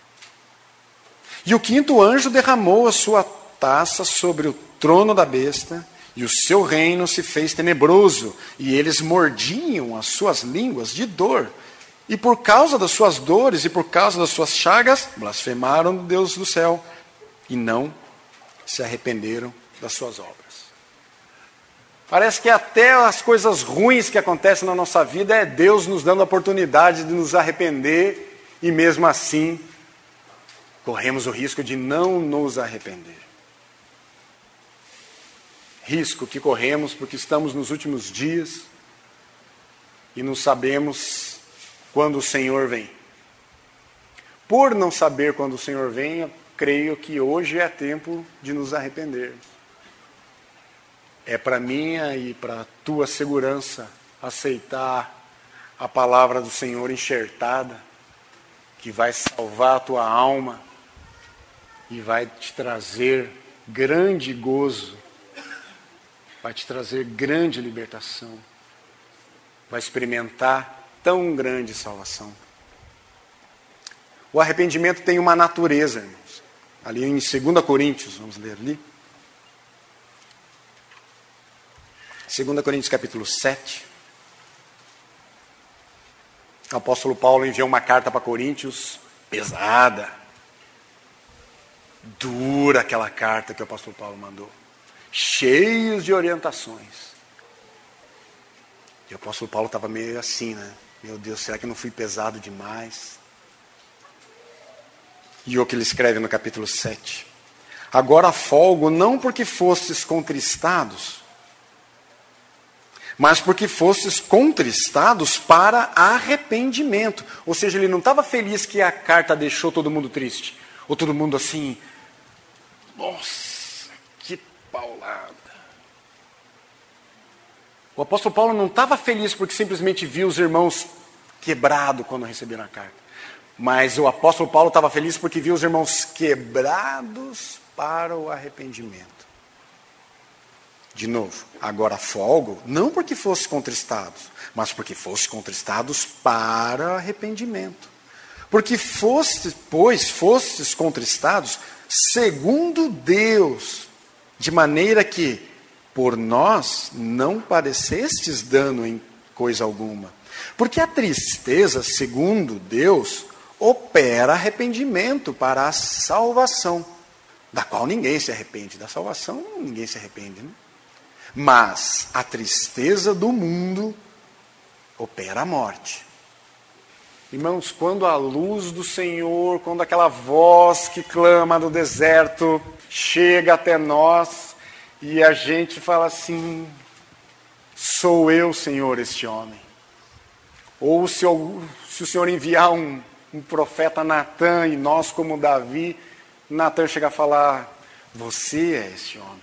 E o quinto anjo derramou a sua taça sobre o trono da besta, e o seu reino se fez tenebroso, e eles mordiam as suas línguas de dor. E por causa das suas dores e por causa das suas chagas, blasfemaram o Deus do céu e não se arrependeram das suas obras. Parece que até as coisas ruins que acontecem na nossa vida é Deus nos dando a oportunidade de nos arrepender e mesmo assim corremos o risco de não nos arrepender. Risco que corremos porque estamos nos últimos dias e não sabemos quando o Senhor vem. Por não saber quando o Senhor vem, eu creio que hoje é tempo de nos arrepender. É para minha e para a tua segurança aceitar a palavra do Senhor enxertada, que vai salvar a tua alma e vai te trazer grande gozo, vai te trazer grande libertação, vai experimentar tão grande salvação. O arrependimento tem uma natureza, irmãos. Ali em dois Coríntios, vamos ler ali. dois Coríntios capítulo sete. O apóstolo Paulo enviou uma carta para Coríntios, pesada, dura aquela carta que o apóstolo Paulo mandou, cheios de orientações. E o apóstolo Paulo estava meio assim, né? Meu Deus, será que eu não fui pesado demais? E o que ele escreve no capítulo sete. Agora folgo não porque fostes contristados, mas porque fostes contristados para arrependimento. Ou seja, ele não estava feliz que a carta deixou todo mundo triste. Ou todo mundo assim, nossa, que paulada. O apóstolo Paulo não estava feliz porque simplesmente viu os irmãos quebrados quando receberam a carta. Mas o apóstolo Paulo estava feliz porque viu os irmãos quebrados para o arrependimento. De novo, agora folgo, não porque fosse contristados, mas porque fosse contristados para arrependimento. Porque foste, pois, fostes contristados segundo Deus, de maneira que por nós não padecestes dano em coisa alguma. Porque a tristeza, segundo Deus, opera arrependimento para a salvação, da qual ninguém se arrepende. Da salvação ninguém se arrepende, né? Mas a tristeza do mundo opera a morte. Irmãos, quando a luz do Senhor, quando aquela voz que clama no deserto chega até nós, e a gente fala assim, sou eu, Senhor, este homem. Ou se, eu, se o Senhor enviar um, um profeta Natã, e nós como Davi, Natã chega a falar, você é este homem.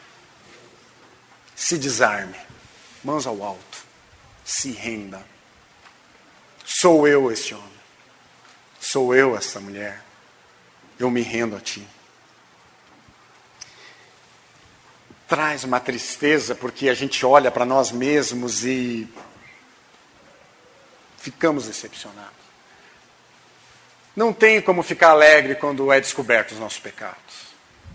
Se desarme, mãos ao alto, se renda. Sou eu este homem, sou eu esta mulher, eu me rendo a ti. Traz uma tristeza porque a gente olha para nós mesmos e ficamos decepcionados. Não tem como ficar alegre quando é descoberto os nossos pecados.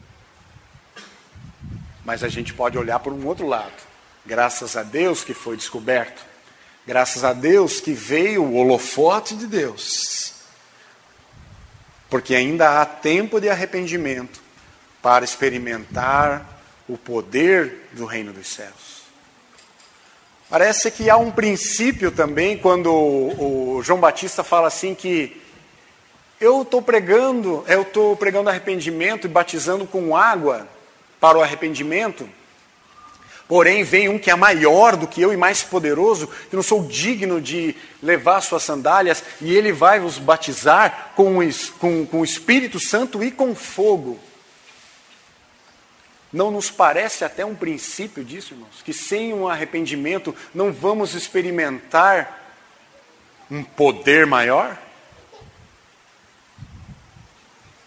Mas a gente pode olhar por um outro lado. Graças a Deus que foi descoberto. Graças a Deus que veio o holofote de Deus. Porque ainda há tempo de arrependimento para experimentar o poder do reino dos céus. Parece que há um princípio também quando o João Batista fala assim que eu estou pregando, eu estou pregando arrependimento e batizando com água para o arrependimento, porém vem um que é maior do que eu e mais poderoso, que não sou digno de levar suas sandálias, e ele vai vos batizar com o, com, com o Espírito Santo e com fogo. Não nos parece até um princípio disso, irmãos? Que sem um arrependimento não vamos experimentar um poder maior?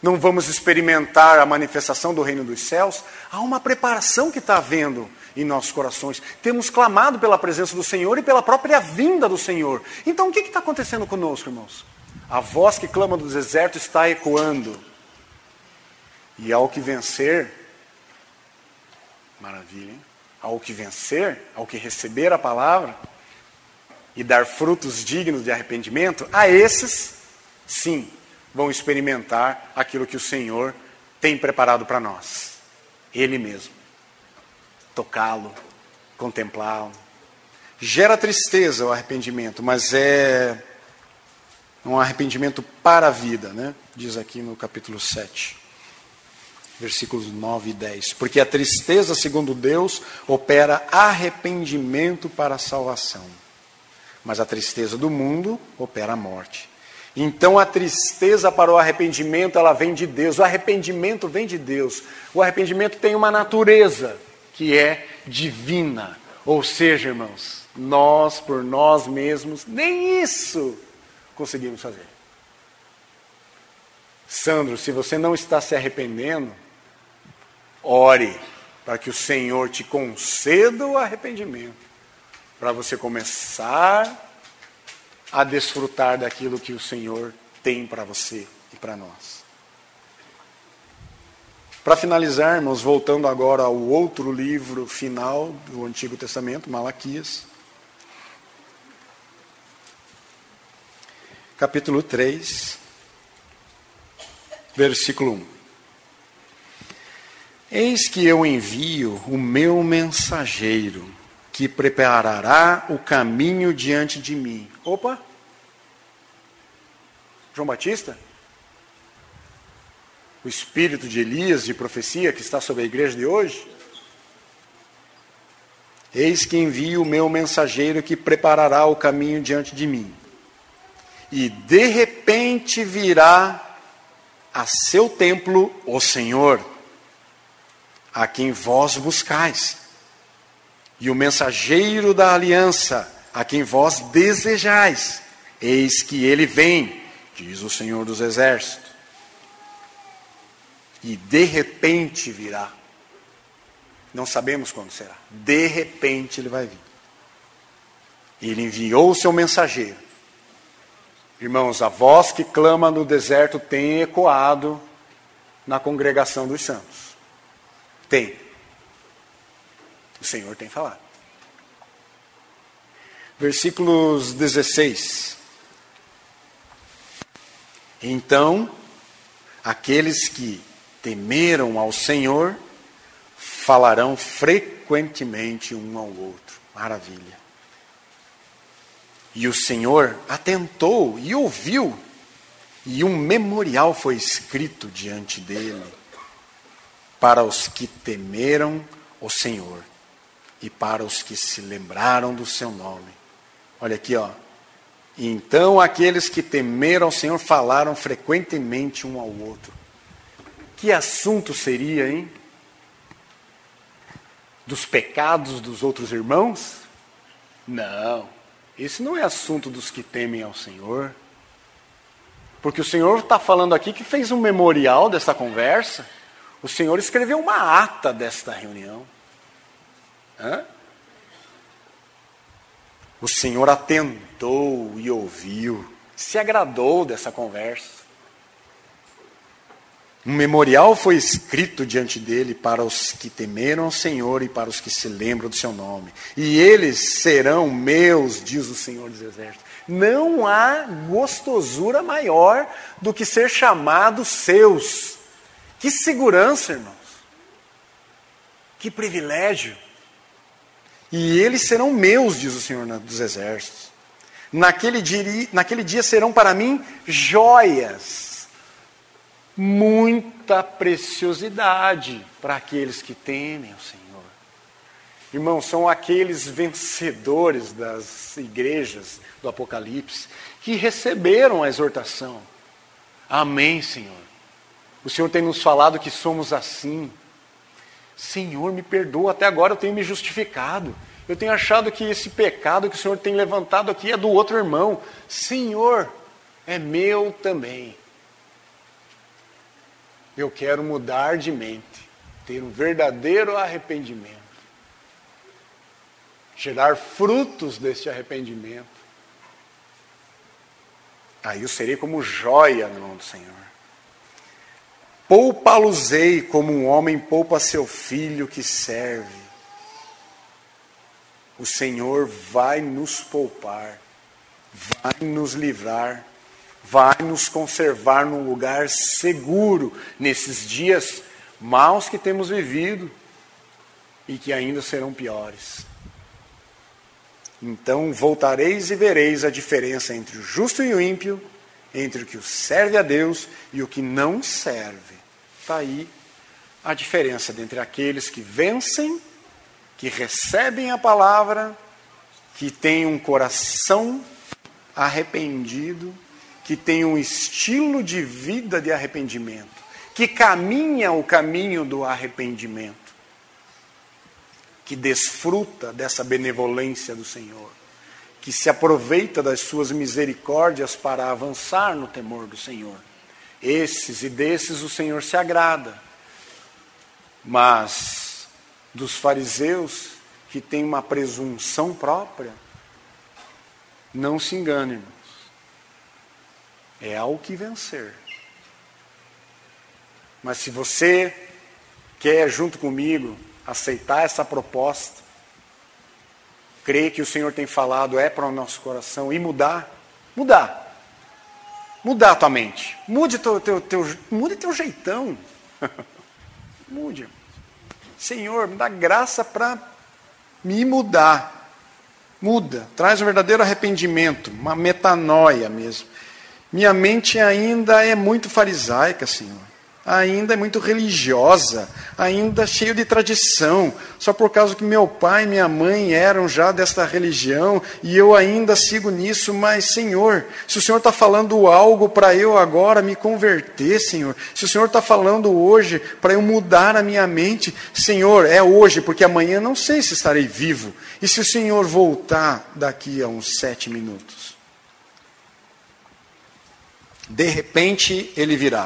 não vamos experimentar a manifestação do reino dos céus. Há uma preparação que está havendo em nossos corações. Temos clamado pela presença do Senhor e pela própria vinda do Senhor. Então o que está acontecendo conosco, irmãos? A voz que clama do deserto está ecoando. E ao que vencer, maravilha, hein? Ao que vencer, ao que receber a palavra e dar frutos dignos de arrependimento, a esses, sim, vão experimentar aquilo que o Senhor tem preparado para nós. Ele mesmo. Tocá-lo, contemplá-lo. Gera tristeza o arrependimento, mas é um arrependimento para a vida, né? Diz aqui no capítulo sete. Versículos nove e dez. Porque a tristeza, segundo Deus, opera arrependimento para a salvação. Mas a tristeza do mundo opera a morte. Então a tristeza para o arrependimento, ela vem de Deus. O arrependimento vem de Deus. O arrependimento tem uma natureza que é divina. Ou seja, irmãos, nós por nós mesmos, nem isso conseguimos fazer. Sandro, se você não está se arrependendo, ore para que o Senhor te conceda o arrependimento, para você começar a desfrutar daquilo que o Senhor tem para você e para nós. Para finalizar, irmãos, voltando agora ao outro livro final do Antigo Testamento, Malaquias, capítulo três, versículo um. Eis que eu envio o meu mensageiro, que preparará o caminho diante de mim. Opa! João Batista? O espírito de Elias, de profecia, que está sobre a igreja de hoje? Eis que envio o meu mensageiro, que preparará o caminho diante de mim. E de repente virá a seu templo o Senhor, a quem vós buscais, e o mensageiro da aliança, a quem vós desejais. Eis que ele vem, diz o Senhor dos Exércitos. E de repente virá. Não sabemos quando será. De repente ele vai vir. Ele enviou o seu mensageiro. Irmãos, a voz que clama no deserto tem ecoado na congregação dos santos. Tem. O Senhor tem falado. Versículos dezesseis. Então, aqueles que temeram ao Senhor falarão frequentemente um ao outro. Maravilha. E o Senhor atentou e ouviu, e um memorial foi escrito diante dele, para os que temeram o Senhor e para os que se lembraram do seu nome. Olha aqui, ó. Então aqueles que temeram o Senhor falaram frequentemente um ao outro. Que assunto seria, hein? Dos pecados dos outros irmãos? Não. Esse não é assunto dos que temem ao Senhor. Porque o Senhor está falando aqui que fez um memorial dessa conversa. O Senhor escreveu uma ata desta reunião. Hã? O Senhor atentou e ouviu, se agradou dessa conversa. Um memorial foi escrito diante dele para os que temeram ao Senhor e para os que se lembram do seu nome. E eles serão meus, diz o Senhor dos Exércitos. Não há gostosura maior do que ser chamados seus. Que segurança, irmãos. Que privilégio. E eles serão meus, diz o Senhor dos Exércitos. Naquele dia, naquele dia serão para mim joias. Muita preciosidade para aqueles que temem o Senhor. Irmãos, são aqueles vencedores das igrejas do Apocalipse que receberam a exortação. Amém, Senhor. O Senhor tem nos falado que somos assim. Senhor, me perdoa, até agora eu tenho me justificado. Eu tenho achado que esse pecado que o Senhor tem levantado aqui é do outro irmão. Senhor, é meu também. Eu quero mudar de mente, ter um verdadeiro arrependimento, gerar frutos deste arrependimento. Aí eu serei como joia na mão do Senhor. Poupa-los-ei como um homem poupa seu filho que serve. O Senhor vai nos poupar, vai nos livrar, vai nos conservar num lugar seguro nesses dias maus que temos vivido e que ainda serão piores. Então voltareis e vereis a diferença entre o justo e o ímpio, entre o que serve a Deus e o que não serve. Está aí a diferença entre aqueles que vencem, que recebem a palavra, que têm um coração arrependido, que tem um estilo de vida de arrependimento, que caminha o caminho do arrependimento, que desfruta dessa benevolência do Senhor, que se aproveita das suas misericórdias para avançar no temor do Senhor. Esses e desses o Senhor se agrada. Mas dos fariseus que têm uma presunção própria, não se engane, irmãos. É ao que vencer. Mas se você quer, junto comigo, aceitar essa proposta, crer que o Senhor tem falado é para o nosso coração e mudar, mudar. Mudar a tua mente. Mude teu, teu, teu, mude teu jeitão. Mude. Senhor, me dá graça para me mudar. Muda. Traz um verdadeiro arrependimento, uma metanoia mesmo. Minha mente ainda é muito farisaica, Senhor. Ainda é muito religiosa, ainda cheio de tradição, só por causa que meu pai e minha mãe eram já desta religião, e eu ainda sigo nisso, mas Senhor, se o Senhor está falando algo para eu agora me converter, Senhor, se o Senhor está falando hoje para eu mudar a minha mente, Senhor, é hoje, porque amanhã não sei se estarei vivo, e se o Senhor voltar daqui a uns sete minutos? De repente Ele virá.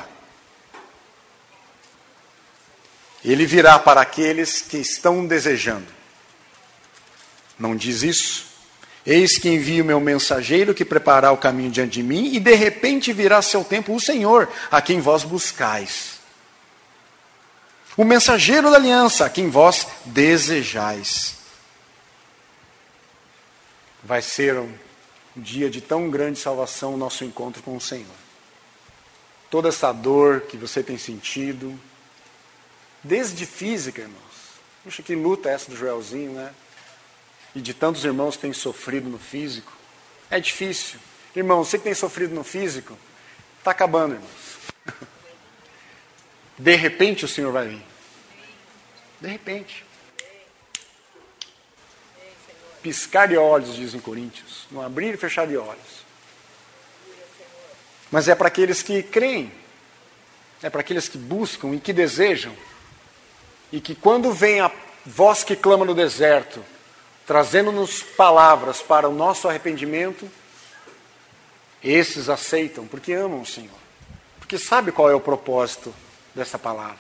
Ele virá para aqueles que estão desejando. Não diz isso? Eis que envio meu mensageiro que preparará o caminho diante de mim, e de repente virá a seu tempo o Senhor, a quem vós buscais. O mensageiro da aliança, a quem vós desejais. Vai ser um dia de tão grande salvação o nosso encontro com o Senhor. Toda essa dor que você tem sentido, desde física, irmãos. Puxa, que luta essa do Joelzinho, né? E de tantos irmãos que têm sofrido no físico. É difícil. Irmão, você que tem sofrido no físico, está acabando, irmãos. De repente o Senhor vai vir. De repente. Piscar de olhos, dizem Coríntios. Não abrir e fechar de olhos. Mas é para aqueles que creem. É para aqueles que buscam e que desejam. E que quando vem a voz que clama no deserto, trazendo-nos palavras para o nosso arrependimento, esses aceitam, porque amam o Senhor. Porque sabe qual é o propósito dessa palavra.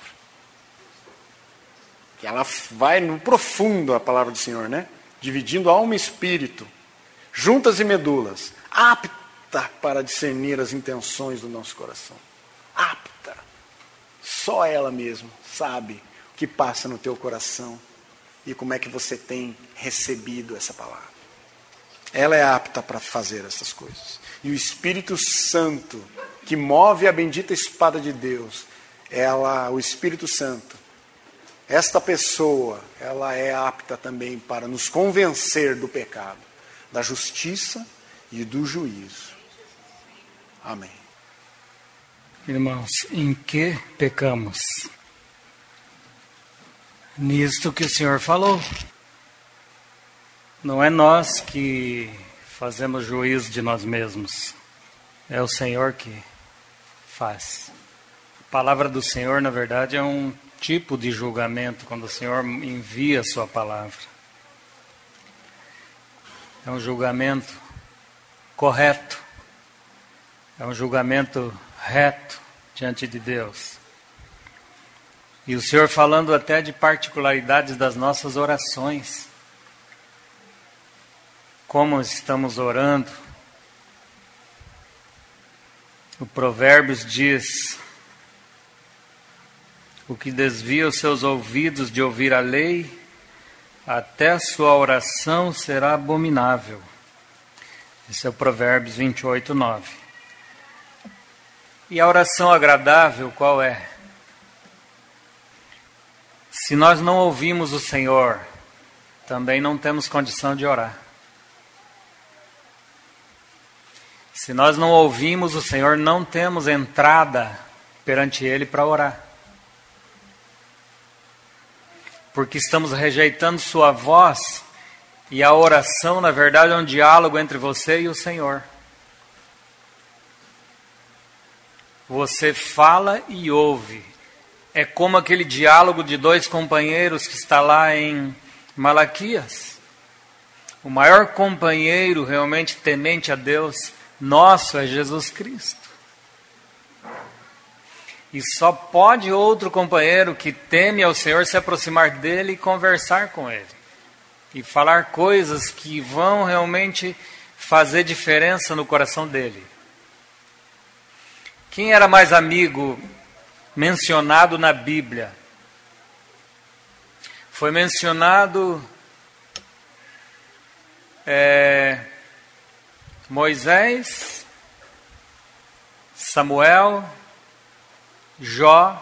Que ela vai no profundo, a palavra do Senhor, né? Dividindo alma e espírito, juntas e medulas, apta para discernir as intenções do nosso coração. Apta. Só ela mesma sabe o que passa no teu coração e como é que você tem recebido essa palavra. Ela é apta para fazer essas coisas. E o Espírito Santo, que move a bendita espada de Deus, ela, o Espírito Santo, esta pessoa, ela é apta também para nos convencer do pecado, da justiça e do juízo. Amém. Irmãos, em que pecamos? Nisto que o Senhor falou. Não é nós que fazemos juízo de nós mesmos. É o Senhor que faz. A palavra do Senhor, na verdade, é um tipo de julgamento quando o Senhor envia a sua palavra. É um julgamento correto. É um julgamento reto diante de Deus. E o Senhor falando até de particularidades das nossas orações. Como estamos orando. O Provérbios diz: o que desvia os seus ouvidos de ouvir a lei, até a sua oração será abominável. Esse é o Provérbios vinte e oito, nove. E a oração agradável qual é? Se nós não ouvimos o Senhor, também não temos condição de orar. Se nós não ouvimos o Senhor, não temos entrada perante Ele para orar. Porque estamos rejeitando sua voz, e a oração, na verdade, é um diálogo entre você e o Senhor. Você fala e ouve. É como aquele diálogo de dois companheiros que está lá em Malaquias. O maior companheiro realmente temente a Deus nosso é Jesus Cristo. E só pode outro companheiro que teme ao Senhor se aproximar dele e conversar com ele. E falar coisas que vão realmente fazer diferença no coração dele. Quem era mais amigo mencionado na Bíblia? Foi mencionado é, Moisés, Samuel, Jó,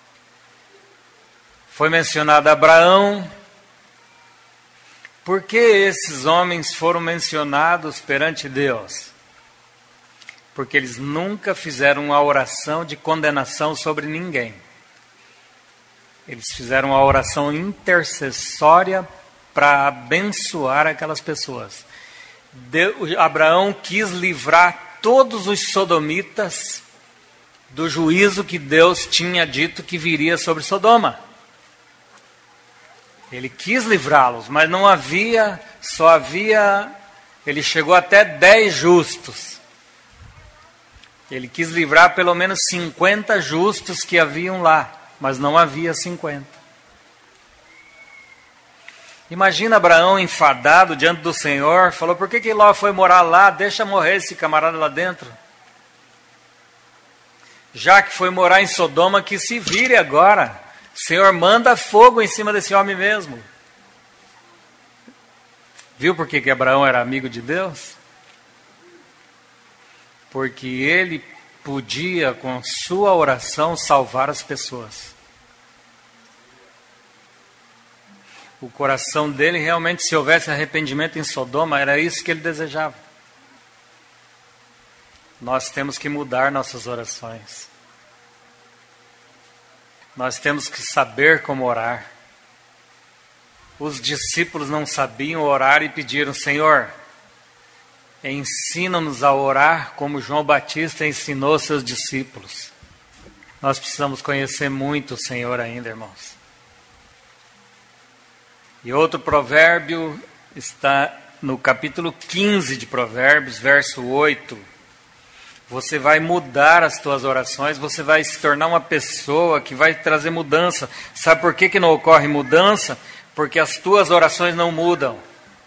foi mencionado Abraão. Por que esses homens foram mencionados perante Deus? Porque eles nunca fizeram uma oração de condenação sobre ninguém. Eles fizeram uma oração intercessória para abençoar aquelas pessoas. Deus, Abraão quis livrar todos os sodomitas do juízo que Deus tinha dito que viria sobre Sodoma. Ele quis livrá-los, mas não havia, só havia, ele chegou até dez justos. Ele quis livrar pelo menos cinquenta justos que haviam lá, mas não havia cinquenta. Imagina Abraão enfadado diante do Senhor, falou: por que que Ló foi morar lá? Deixa morrer esse camarada lá dentro. Já que foi morar em Sodoma, que se vire agora. Senhor, manda fogo em cima desse homem mesmo. Viu por que que Abraão era amigo de Deus? Porque ele podia, com sua oração, salvar as pessoas. O coração dele realmente, se houvesse arrependimento em Sodoma, era isso que ele desejava. Nós temos que mudar nossas orações. Nós temos que saber como orar. Os discípulos não sabiam orar e pediram: Senhor, ensina-nos a orar como João Batista ensinou seus discípulos. Nós precisamos conhecer muito o Senhor ainda, irmãos. E outro provérbio está no capítulo quinze de Provérbios, verso oito. Você vai mudar as tuas orações, você vai se tornar uma pessoa que vai trazer mudança. Sabe por que que não ocorre mudança? Porque as tuas orações não mudam.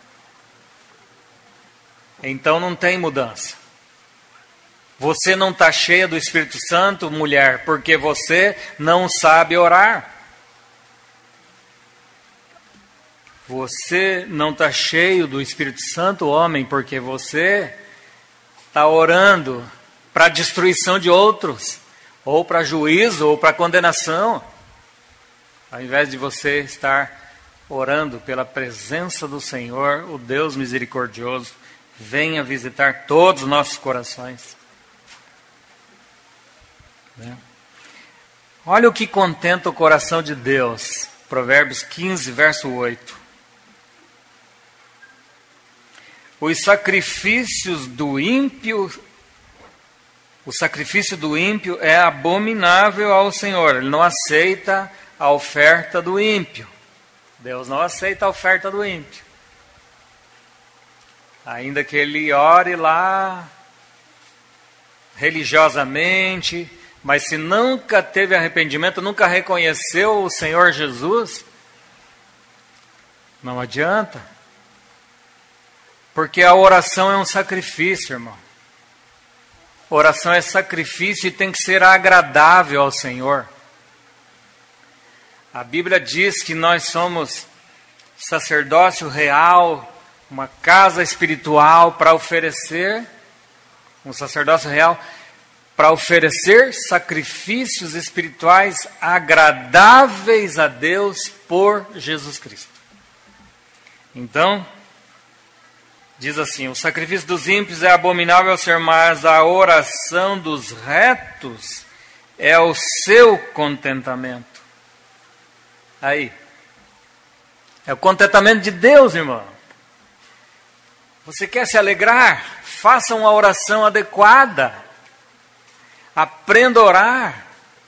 Então não tem mudança. Você não está cheia do Espírito Santo, mulher, porque você não sabe orar. Você não está cheio do Espírito Santo, homem, porque você está orando para a destruição de outros, ou para juízo, ou para condenação, ao invés de você estar orando pela presença do Senhor, o Deus misericordioso, venha visitar todos os nossos corações. Né? Olha o que contenta o coração de Deus, Provérbios quinze, verso oito. Os sacrifícios do ímpio, o sacrifício do ímpio é abominável ao Senhor. Ele não aceita a oferta do ímpio. Deus não aceita a oferta do ímpio. Ainda que ele ore lá religiosamente, Mas se nunca teve arrependimento, nunca reconheceu o Senhor Jesus, não adianta. Porque a oração é um sacrifício, irmão. Oração é sacrifício e tem que ser agradável ao Senhor. A Bíblia diz que nós somos sacerdócio real, uma casa espiritual para oferecer, um sacerdócio real, para oferecer sacrifícios espirituais agradáveis a Deus por Jesus Cristo. Então, diz assim: o sacrifício dos ímpios é abominável ao Senhor, mas a oração dos retos é o seu contentamento. Aí, é o contentamento de Deus, irmão. Você quer se alegrar? Faça uma oração adequada. Aprenda a orar.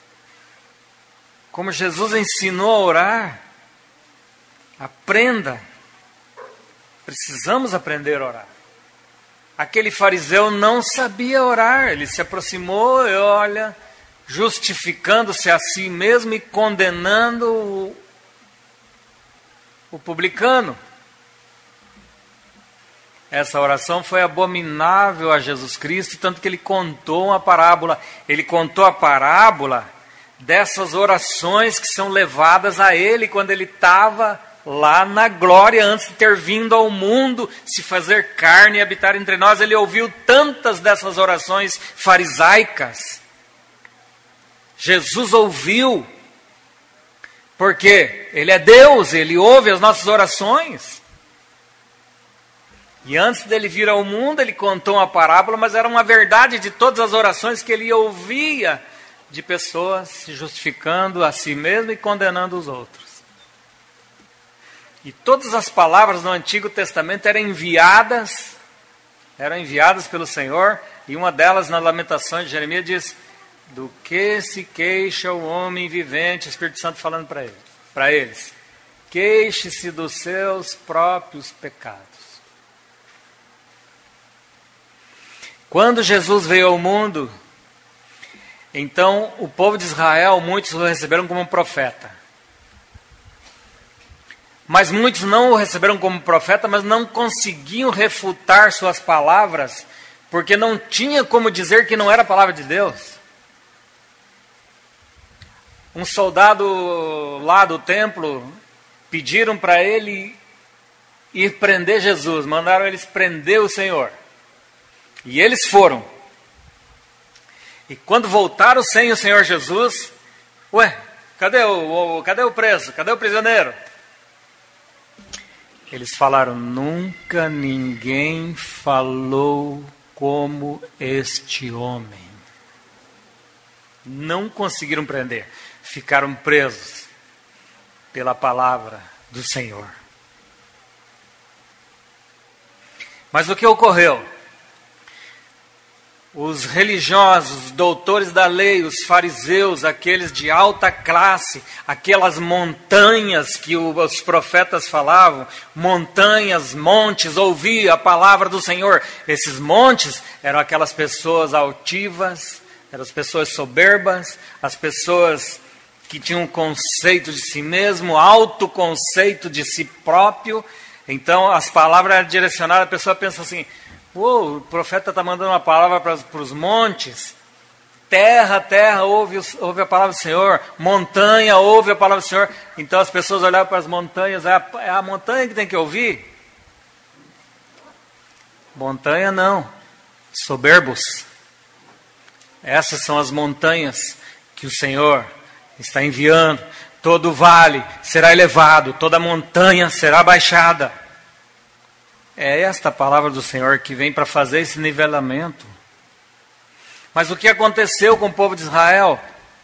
Como Jesus ensinou a orar. Aprenda. Precisamos aprender a orar. Aquele fariseu não sabia orar. Ele se aproximou e olha, justificando-se a si mesmo e condenando o, o publicano. Essa oração foi abominável a Jesus Cristo, tanto que ele contou uma parábola. Ele contou a parábola dessas orações que são levadas a ele quando ele estava lá na glória, antes de ter vindo ao mundo, se fazer carne e habitar entre nós. Ele ouviu tantas dessas orações farisaicas. Jesus ouviu, porque Ele é Deus, Ele ouve as nossas orações. E antes dele vir ao mundo, ele contou uma parábola, mas era uma verdade de todas as orações que ele ouvia de pessoas se justificando a si mesmo e condenando os outros. E todas as palavras no Antigo Testamento eram enviadas, eram enviadas pelo Senhor, e uma delas nas Lamentações de Jeremias diz: do que se queixa o homem vivente, o Espírito Santo falando para eles, para eles, queixe-se dos seus próprios pecados. Quando Jesus veio ao mundo, então o povo de Israel, muitos o receberam como um profeta. Mas muitos não o receberam como profeta, mas não conseguiam refutar suas palavras, porque não tinha como dizer que não era a palavra de Deus. Um soldado lá do templo pediram para ele ir prender Jesus, mandaram eles prender o Senhor. E eles foram. E quando voltaram sem o Senhor Jesus, ué, cadê o, o, cadê o preso? Cadê o prisioneiro? Eles falaram: nunca ninguém falou como este homem. Não conseguiram prender. Ficaram presos pela palavra do Senhor. Mas o que ocorreu? Os religiosos, doutores da lei, os fariseus, aqueles de alta classe, aquelas montanhas que os profetas falavam, montanhas, montes, ouvia a palavra do Senhor. Esses montes eram aquelas pessoas altivas, eram as pessoas soberbas, as pessoas que tinham um conceito de si mesmo, autoconceito de si próprio. Então as palavras eram direcionadas, a pessoa pensa assim: uou, o profeta está mandando uma palavra para, para os montes. Terra, terra, ouve, ouve a palavra do Senhor. Montanha, ouve a palavra do Senhor. Então as pessoas olhavam para as montanhas. É a, é a montanha que tem que ouvir? Montanha não. Soberbos. Essas são as montanhas que o Senhor está enviando. Todo vale será elevado, toda montanha será baixada. É esta a palavra do Senhor que vem para fazer esse nivelamento. Mas o que aconteceu com o povo de Israel?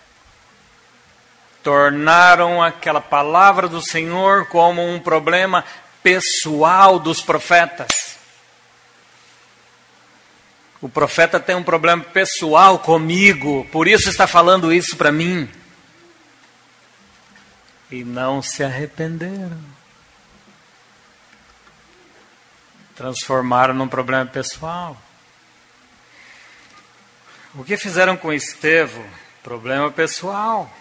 Tornaram aquela palavra do Senhor como um problema pessoal dos profetas. O profeta tem um problema pessoal comigo, por isso está falando isso para mim. E não se arrependeram. Transformaram num problema pessoal. O que fizeram com Estevão Problema pessoal.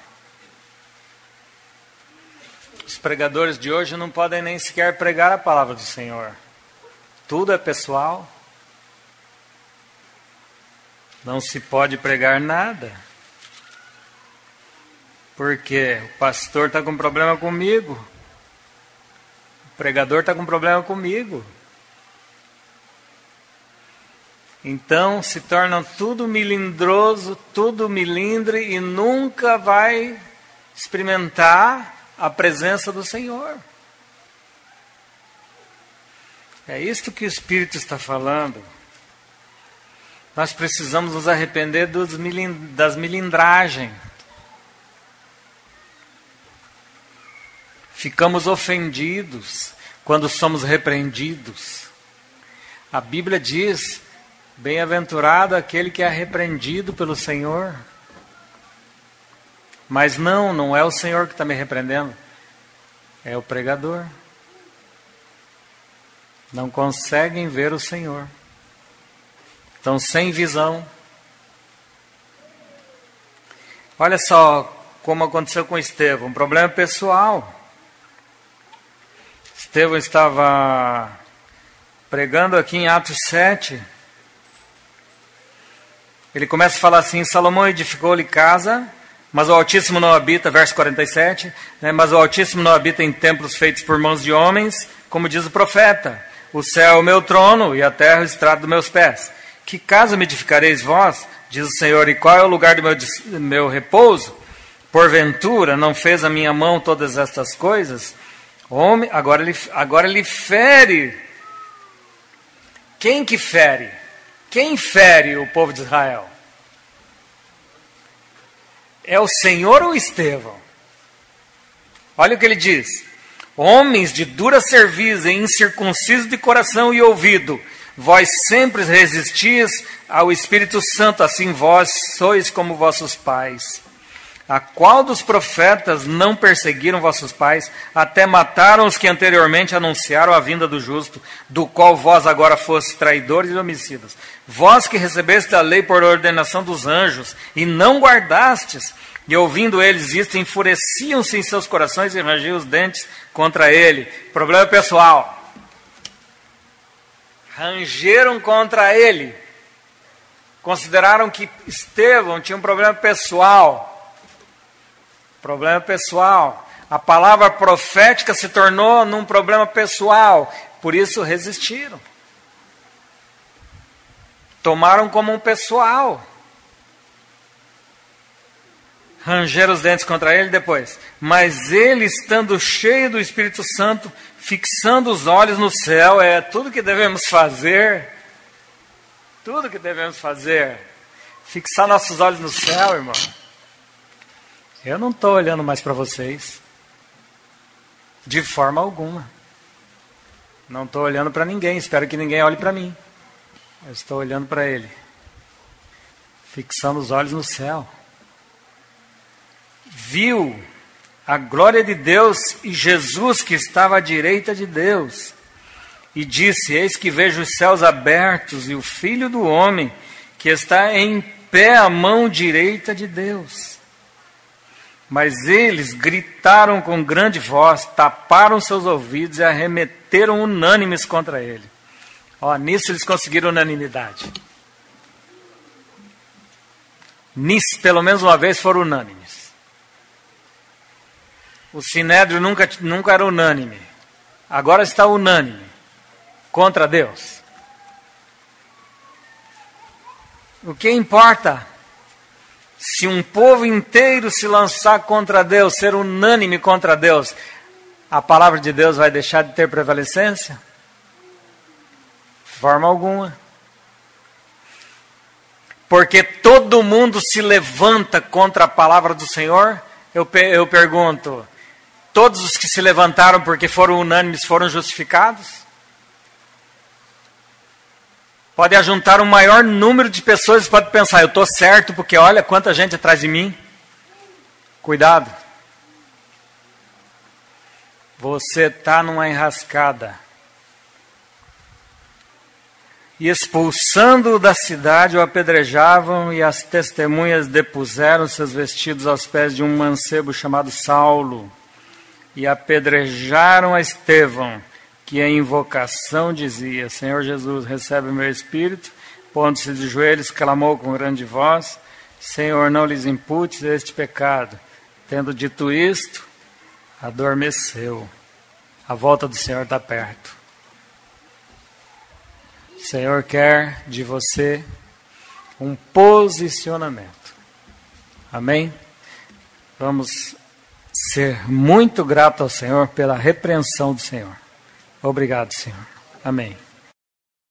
Os pregadores de hoje não podem nem sequer pregar a palavra do Senhor. Tudo é pessoal. Não se pode pregar nada. Porque o pastor está com problema comigo. O pregador está com problema comigo. Então se torna tudo melindroso, tudo milindre e nunca vai experimentar a presença do Senhor. É isto que o Espírito está falando. Nós precisamos nos arrepender dos milind- das milindragens. Ficamos ofendidos quando somos repreendidos. A Bíblia diz: bem-aventurado aquele que é repreendido pelo Senhor. Mas não, não é o Senhor que está me repreendendo. É o pregador. Não conseguem ver o Senhor. Estão sem visão. Olha só como aconteceu com Estevão. Um problema pessoal. Estevão estava pregando aqui em Atos sete. Ele começa a falar assim: Salomão edificou-lhe casa, mas o Altíssimo não habita, verso quarenta e sete, né, mas o Altíssimo não habita em templos feitos por mãos de homens, como diz o profeta: o céu é o meu trono e a terra o estrado dos meus pés. Que casa me edificareis vós, diz o Senhor, e qual é o lugar do meu, meu repouso? Porventura não fez a minha mão todas estas coisas? Homem, agora ele, agora ele fere. Quem que fere? Quem fere o povo de Israel? É o Senhor ou Estevão? Olha o que ele diz: homens de dura cerviz e incircuncisos de coração e ouvido, vós sempre resistis ao Espírito Santo, assim vós sois como vossos pais. A qual dos profetas não perseguiram vossos pais, até mataram os que anteriormente anunciaram a vinda do justo, do qual vós agora fostes traidores e homicidas? Vós que recebeste a lei por ordenação dos anjos, e não guardastes, e ouvindo eles isto, enfureciam-se em seus corações e rangiam os dentes contra ele. Problema pessoal. Rangeram contra ele. Consideraram que Estevão tinha um problema pessoal. Problema pessoal. A palavra profética se tornou num problema pessoal. Por isso resistiram. Tomaram como um pessoal. Rangeram os dentes contra ele depois. Mas ele, estando cheio do Espírito Santo, fixando os olhos no céu, é tudo que devemos fazer. Tudo que devemos fazer. Fixar nossos olhos no céu, irmão. Eu não estou olhando mais para vocês. De forma alguma. Não estou olhando para ninguém. Espero que ninguém olhe para mim. Eu estou olhando para Ele. Fixando os olhos no céu. Viu a glória de Deus e Jesus que estava à direita de Deus. E disse: eis que vejo os céus abertos e o Filho do Homem que está em pé à mão direita de Deus. Mas eles gritaram com grande voz, taparam seus ouvidos e arremeteram unânimes contra ele. Ó, nisso eles conseguiram unanimidade. Nisso, pelo menos uma vez, foram unânimes. O Sinédrio nunca, nunca era unânime. Agora está unânime contra Deus. O que importa? Se um povo inteiro se lançar contra Deus, ser unânime contra Deus, a palavra de Deus vai deixar de ter prevalecência? De forma alguma. Porque todo mundo se levanta contra a palavra do Senhor. Eu, eu pergunto, todos os que se levantaram porque foram unânimes foram justificados? Pode ajuntar um maior número de pessoas e pode pensar: eu estou certo porque olha quanta gente atrás de mim. Cuidado. Você está numa enrascada. E expulsando-o da cidade, o apedrejavam, e as testemunhas depuseram seus vestidos aos pés de um mancebo chamado Saulo. E apedrejaram a Estevão, que em invocação dizia: Senhor Jesus, recebe o meu espírito. Pondo-se de joelhos, clamou com grande voz: Senhor, não lhes imputes este pecado. Tendo dito isto, adormeceu. A volta do Senhor está perto. O Senhor quer de você um posicionamento. Amém? Vamos ser muito gratos ao Senhor pela repreensão do Senhor. Obrigado, Senhor. Amém.